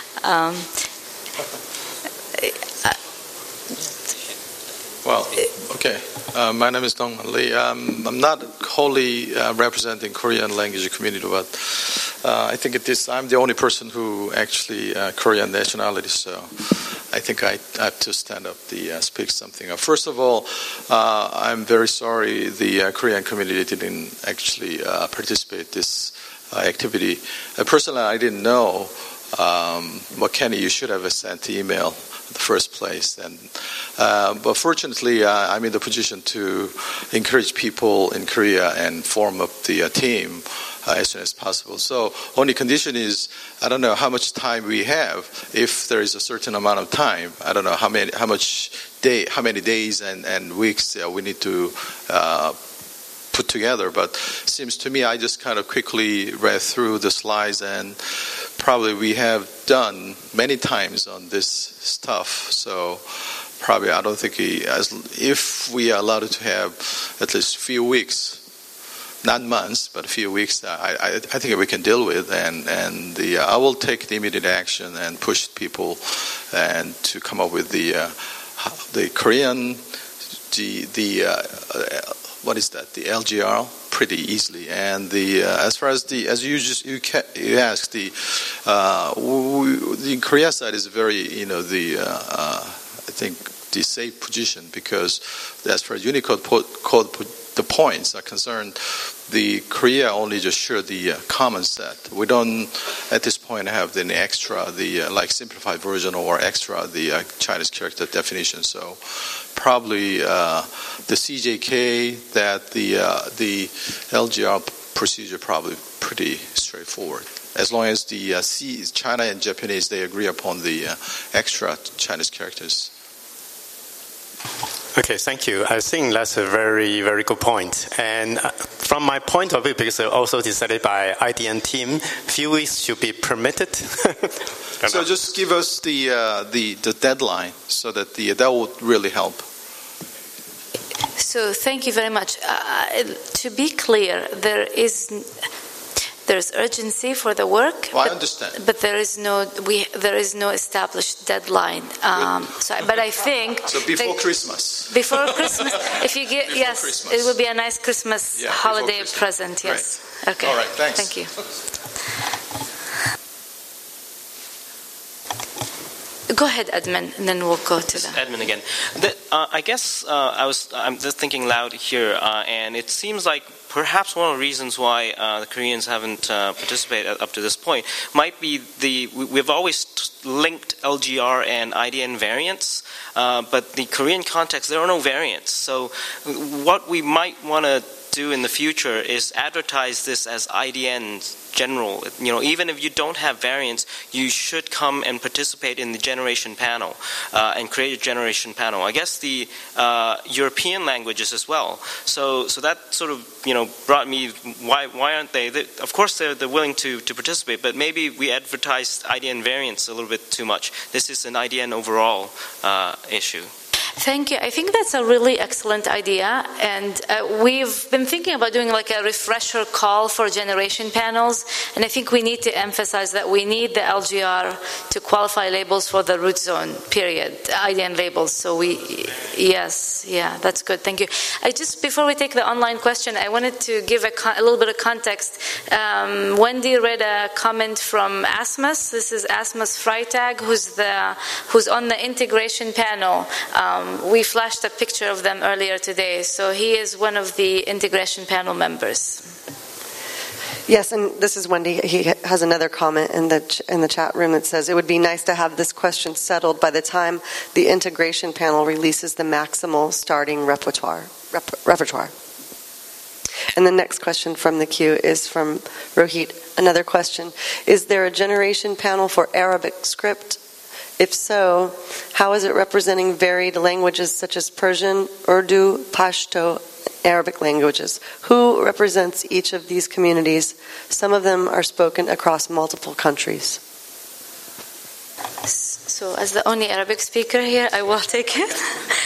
Well, okay. My name is Dong Lee. I'm not wholly representing Korean language community, but I think I'm the only person who actually Korean nationality. So I think I have to stand up, speak something. First of all, I'm very sorry the Korean community didn't actually participate in this activity. Personally, I didn't know. Well, Kenny, you should have sent the email in the first place. But fortunately, I'm in the position to encourage people in Korea and form up the team as soon as possible. So only condition is, I don't know how much time we have. If there is a certain amount of time, I don't know how many days and weeks we need to put together. But it seems to me, I just kind of quickly read through the slides, and probably we have done many times on this stuff. So probably I don't think if we are allowed to have at least a few weeks, not months, but a few weeks, I think we can deal with, and I will take the immediate action and push people and to come up with the Korean what is that? The LGR pretty easily, and as far as you asked, the Korea side is very I think the safe position, because as far as Unicode code the points are concerned, the Korea only just share the common set. We don't at this point have any extra like simplified version or extra the Chinese character definition. So probably the CJK that the LGR procedure probably pretty straightforward. As long as the China and Japanese, they agree upon the extra Chinese characters. Okay, thank you. I think that's a very, very good point. And from my point of view, because also decided by IDN team, few weeks should be permitted. So just give us the deadline so that that would really help. So thank you very much. To be clear, there's urgency for the work. Well, I understand. But there is no established deadline. But I think so. Before Christmas. Before Christmas, if you get Christmas. it would be a nice Christmas holiday present. Yes. Right. Okay. All right. Thanks. Thank you. Go ahead, Edmund, and then we'll go to that. Edmund again. I guess I'm just thinking loud here, and it seems like perhaps one of the reasons why the Koreans haven't participated up to this point might be we've always linked LGR and IDN variants, but the Korean context, there are no variants. So what we might want to do in the future is advertise this as IDN general. Even if you don't have variants, you should come and participate in the generation panel and create a generation panel. I guess the European languages as well. So that sort of brought me why aren't they? Of course they're willing to participate, but maybe we advertised IDN variants a little bit too much. This is an IDN overall issue. Thank you. I think that's a really excellent idea, and we've been thinking about doing like a refresher call for generation panels, and I think we need to emphasize that we need the LGR to qualify labels for the root zone, period, IDN labels. So that's good. Thank you. Before we take the online question, I wanted to give a little bit of context. Wendy read a comment from Asmus. This is Asmus Freitag, who's on the integration panel. We flashed a picture of them earlier today, so he is one of the integration panel members. Yes, and this is Wendy. He has another comment in the chat room that says, it would be nice to have this question settled by the time the integration panel releases the maximal starting repertoire. And the next question from the queue is from Rohit. Another question. Is there a generation panel for Arabic script? If so, how is it representing varied languages such as Persian, Urdu, Pashto, Arabic languages? Who represents each of these communities? Some of them are spoken across multiple countries. So as the only Arabic speaker here, I will take it.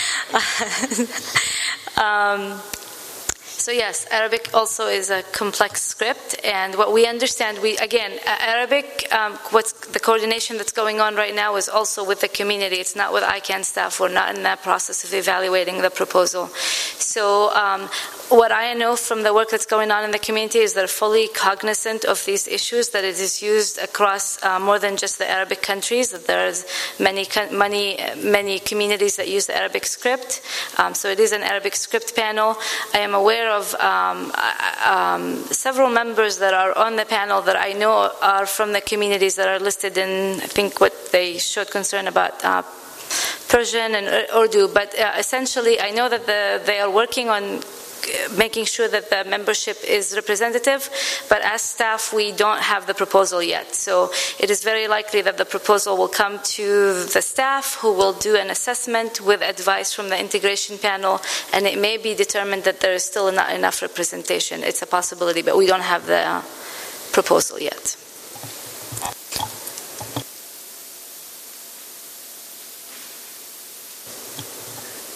So yes, Arabic also is a complex script, and what we understand, Arabic, what's the coordination that's going on right now is also with the community. It's not with ICANN staff. We're not in that process of evaluating the proposal. So what I know from the work that's going on in the community is they're fully cognizant of these issues, that it is used across more than just the Arabic countries, that there's many communities that use the Arabic script. So it is an Arabic script panel. I am aware of several members that are on the panel that I know are from the communities that are listed in, I think, what they showed concern about Persian and Urdu. But essentially, I know that they are working on making sure that the membership is representative, but as staff we don't have the proposal yet. So it is very likely that the proposal will come to the staff, who will do an assessment with advice from the integration panel, and it may be determined that there is still not enough representation. It's a possibility, but we don't have the proposal yet.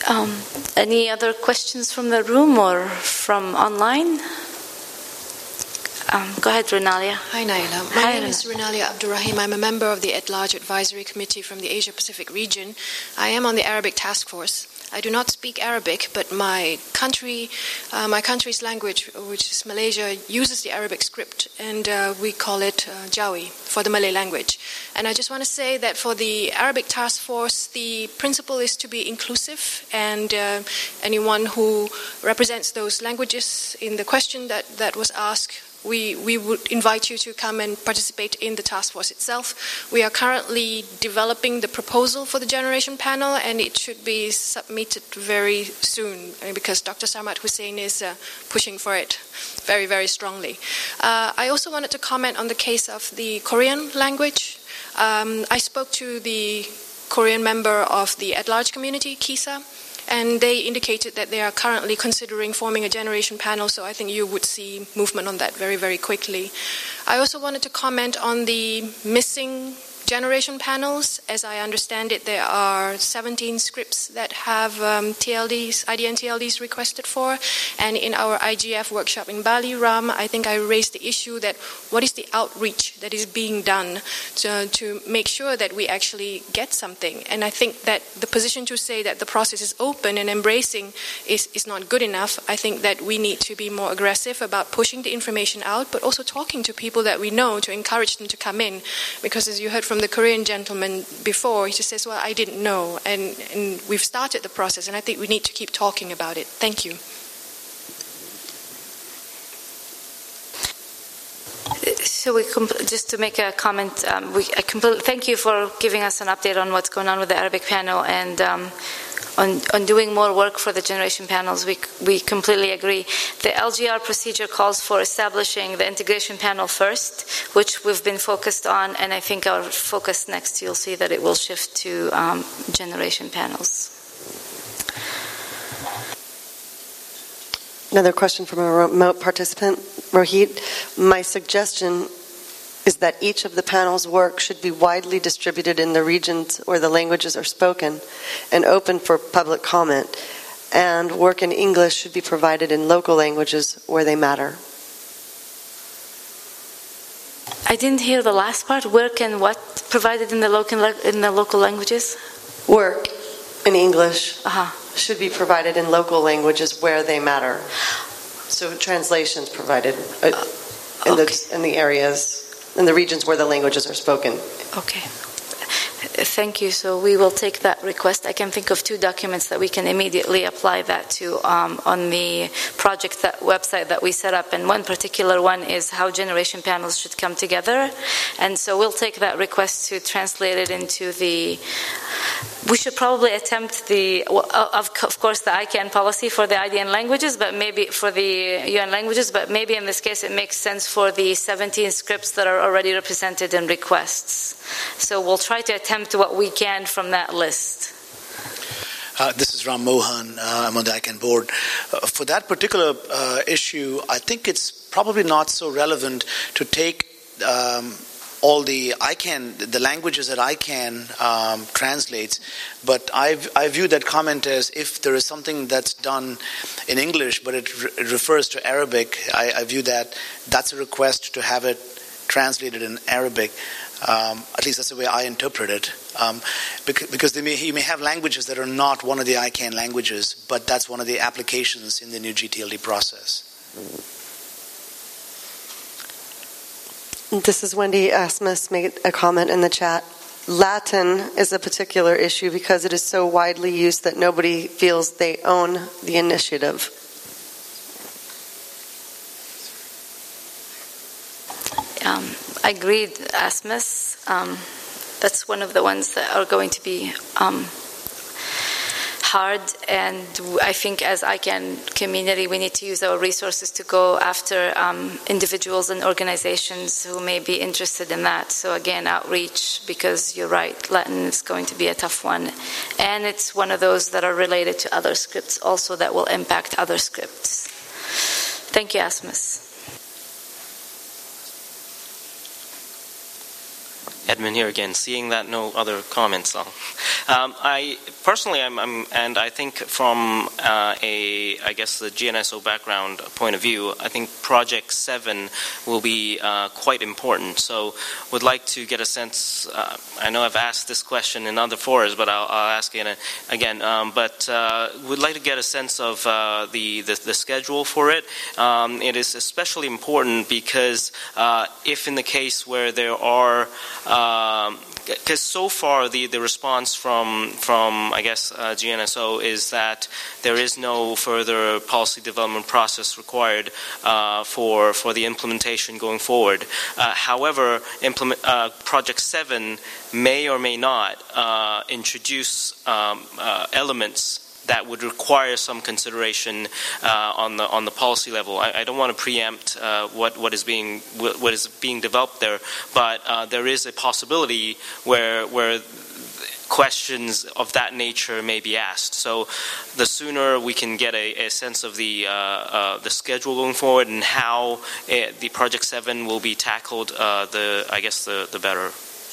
Any other questions from the room or from online? Go ahead, Renalia. Hi, Naila. My name is Renalia Abdurrahim. I'm a member of the At-Large Advisory Committee from the Asia-Pacific region. I am on the Arabic Task Force. I do not speak Arabic, but my country's language, which is Malaysia, uses the Arabic script, and we call it Jawi for the Malay language. And I just want to say that for the Arabic Task Force, the principle is to be inclusive, and anyone who represents those languages in the question that was asked, we would invite you to come and participate in the task force itself. We are currently developing the proposal for the generation panel, and it should be submitted very soon because Dr. Sarmat Hussein is pushing for it very, very strongly. I also wanted to comment on the case of the Korean language. I spoke to the Korean member of the at-large community, KISA, and they indicated that they are currently considering forming a generation panel, so I think you would see movement on that very, very quickly. I also wanted to comment on the missing generation panels. As I understand it, there are 17 scripts that have TLDs, IDN TLDs requested for, and in our IGF workshop in Bali, Ram, I think I raised the issue that what is the outreach that is being done to make sure that we actually get something. And I think that the position to say that the process is open and embracing is not good enough. I think that we need to be more aggressive about pushing the information out, but also talking to people that we know to encourage them to come in, because as you heard from the Korean gentleman before, he just says, well, I didn't know, and we've started the process, and I think we need to keep talking about it. Thank you. So just to make a comment, thank you for giving us an update on what's going on with the Arabic panel, and on doing more work for the generation panels. We completely agree. The LGR procedure calls for establishing the integration panel first, which we've been focused on, and I think our focus next, you'll see that it will shift to generation panels. Another question from a remote participant, Rohit. My suggestion is that each of the panel's work should be widely distributed in the regions where the languages are spoken and open for public comment, and work in English should be provided in local languages where they matter. I didn't hear the last part. Work and what provided in the local languages? Work in English should be provided in local languages where they matter. So translations provided in the areas, in the regions where the languages are spoken. Okay. Thank you. So we will take that request. I can think of 2 documents that we can immediately apply that to on the project website that we set up. And one particular one is how generation panels should come together. And so we'll take that request to translate it into the... We should probably attempt of course, the ICANN policy for the IDN languages, but maybe for the UN languages, but maybe in this case it makes sense for the 17 scripts that are already represented in requests. So we'll try to attempt what we can from that list. This is Ram Mohan. I'm on the ICANN board. For that particular issue, I think it's probably not so relevant to take all the languages that ICANN translates, but I view that comment as if there is something that's done in English, but it refers to Arabic, I view that's a request to have it translated in Arabic. At least that's the way I interpret it. Because you may have languages that are not one of the ICANN languages, but that's one of the applications in the new GTLD process. This is Wendy Asmus made a comment in the chat. Latin is a particular issue because it is so widely used that nobody feels they own the initiative. I agreed, Asmus. That's one of the ones that are going to be hard, and I think as ICANN community we need to use our resources to go after individuals and organizations who may be interested in that. So again, outreach, because you're right, Latin is going to be a tough one, and it's one of those that are related to other scripts also that will impact other scripts. Thank you, Asmus. Edmund here again. Seeing that no other comments, I personally and I think from I guess the GNSO background point of view, I think Project 7 will be quite important. So, would like to get a sense. I know I've asked this question in other forums, but I'll ask it again. But would like to get a sense of the schedule for it. It is especially important because if in the case where there are because so far the response from I guess GNSO is that there is no further policy development process required for the implementation going forward. However, Project 7 may or may not introduce elements that would require some consideration on the policy level. I don't want to preempt what is being developed there, but there is a possibility where questions of that nature may be asked. So, the sooner we can get a sense of the schedule going forward and how the Project 7 will be tackled, the better.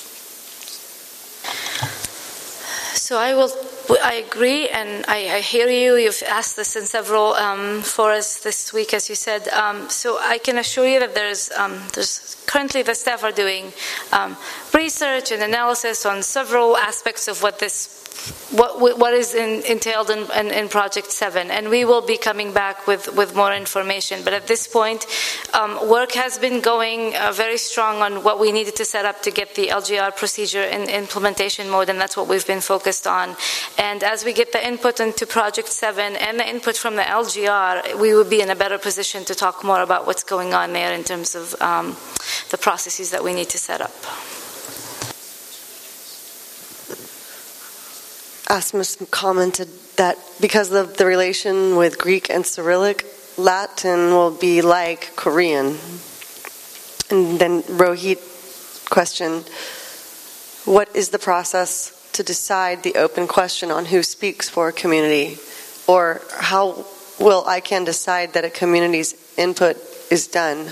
So I agree, and I hear you. You've asked this in several forums this week, as you said. So I can assure you that there's currently the staff are doing research and analysis on several aspects of what is entailed in Project 7, and we will be coming back with more information. But at this point, work has been going very strong on what we needed to set up to get the LGR procedure in implementation mode, and that's what we've been focused on. And as we get the input into Project 7 and the input from the LGR, we will be in a better position to talk more about what's going on there in terms of the processes that we need to set up. Asmus commented that because of the relation with Greek and Cyrillic, Latin will be like Korean. And then Rohit questioned, what is the process to decide the open question on who speaks for a community? Or how will ICANN decide that a community's input is done?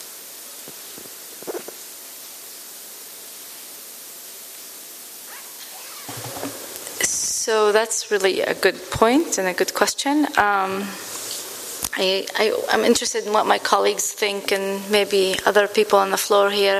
So that's really a good point and a good question. I'm interested in what my colleagues think and maybe other people on the floor here.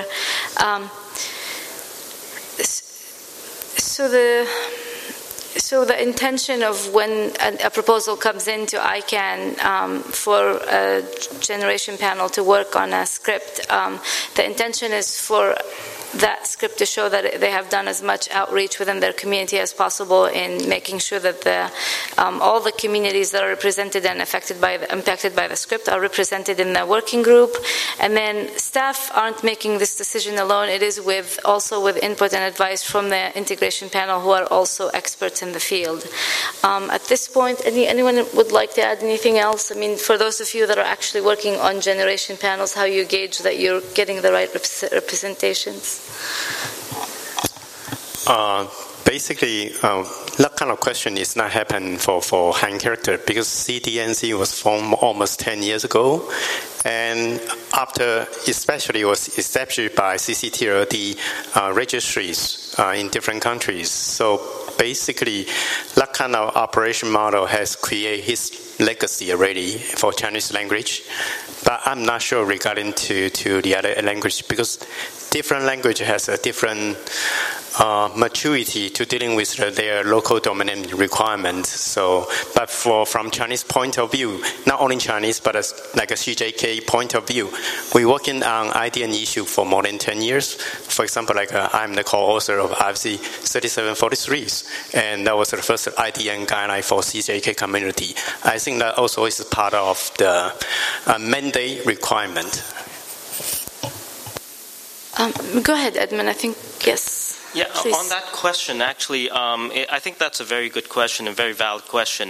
So the intention of when a proposal comes into ICANN for a generation panel to work on a script, the intention is for that script to show that they have done as much outreach within their community as possible in making sure that all the communities that are represented and impacted by the script are represented in the working group. And then staff aren't making this decision alone. It is also with input and advice from the integration panel, who are also experts in the field. At this point, anyone would like to add anything else? I mean, for those of you that are actually working on generation panels, how you gauge that you're getting the right representations? Basically, that kind of question is not happening for Han character because CDNC was formed almost 10 years ago, and after especially was established by CCTLD registries in different countries. So basically, that kind of operation model has created his legacy already for Chinese language, but I'm not sure regarding to the other language because different language has a different maturity to dealing with their local domain requirements. So, but from Chinese point of view, not only Chinese, but like a CJK point of view, we're working on IDN issue for more than 10 years. For example, like I'm the co-author of IFC 3743, and that was the first IDN guideline for CJK community. I think that also is part of the mandate requirement. Go ahead, Edmund. I think, yes. Yeah, Please. on that question, actually, I think that's a very good question, a very valid question.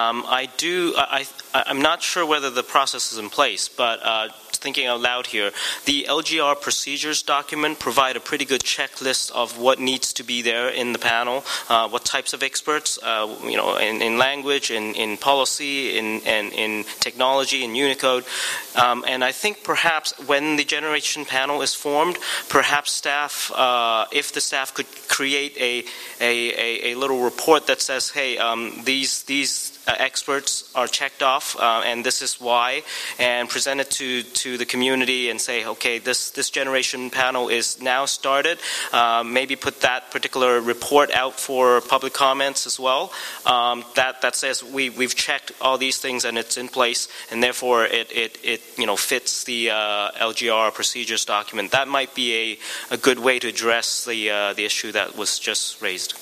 I'm not sure whether the process is in place, but thinking out loud here, the LGR procedures document provide a pretty good checklist of what needs to be there in the panel, what types of experts, in language, in policy, in technology, in Unicode. And I think perhaps when the generation panel is formed, perhaps staff, if the staff could create a little report that says, hey, these experts are checked off, and this is why, and present it to the community and say, okay, this generation panel is now started. Maybe put that particular report out for public comments as well. That says we've checked all these things and it's in place, and therefore it fits the LGR procedures document. That might be a good way to address the issue that was just raised.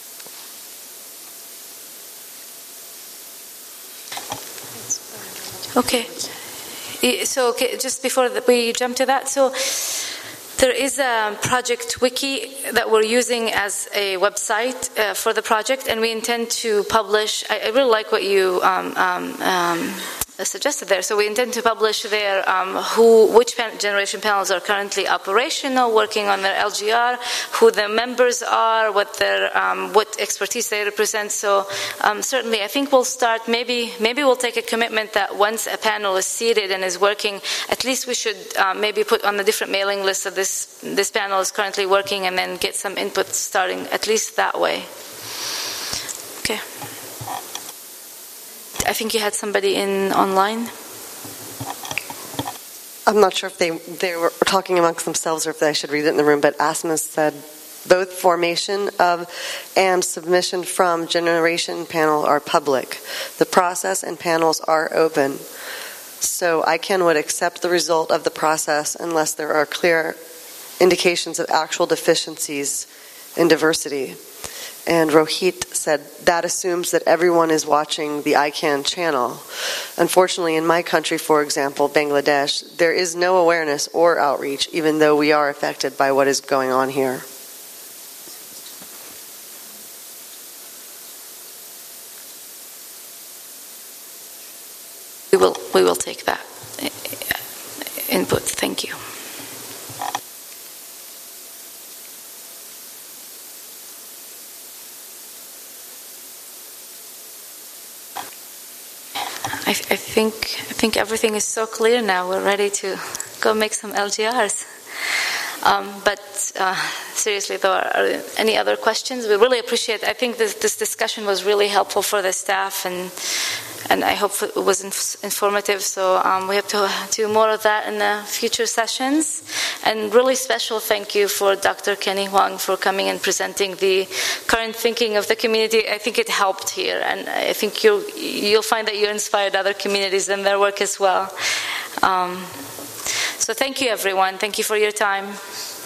Okay. So just before we jump to that, so there is a project wiki that we're using as a website for the project, and we intend to publish. I really like what you suggested there. So we intend to publish there which generation panels are currently operational, working on their LGR, who the members are, what expertise they represent. So certainly, I think we'll start. Maybe we'll take a commitment that once a panel is seated and is working, at least we should maybe put on a different mailing list that this panel is currently working, and then get some input starting at least that way. Okay. I think you had somebody in online. I'm not sure if they were talking amongst themselves or if I should read it in the room, but Asma said both formation of and submission from generation panel are public. The process and panels are open. So ICANN would accept the result of the process unless there are clear indications of actual deficiencies in diversity. And Rohit said that assumes that everyone is watching the ICANN channel. Unfortunately, in my country, for example, Bangladesh, there is no awareness or outreach, even though we are affected by what is going on here. We will take that input. Thank you. I think everything is so clear now. We're ready to go make some LGRs. But seriously, though, are any other questions? We really appreciate. I think this discussion was really helpful for the staff, and I hope it was informative. So we have to do more of that in the future sessions. And really special thank you for Dr. Kenny Huang for coming and presenting the current thinking of the community. I think it helped here, and I think you'll find that you inspired other communities in their work as well. So thank you, everyone. Thank you for your time.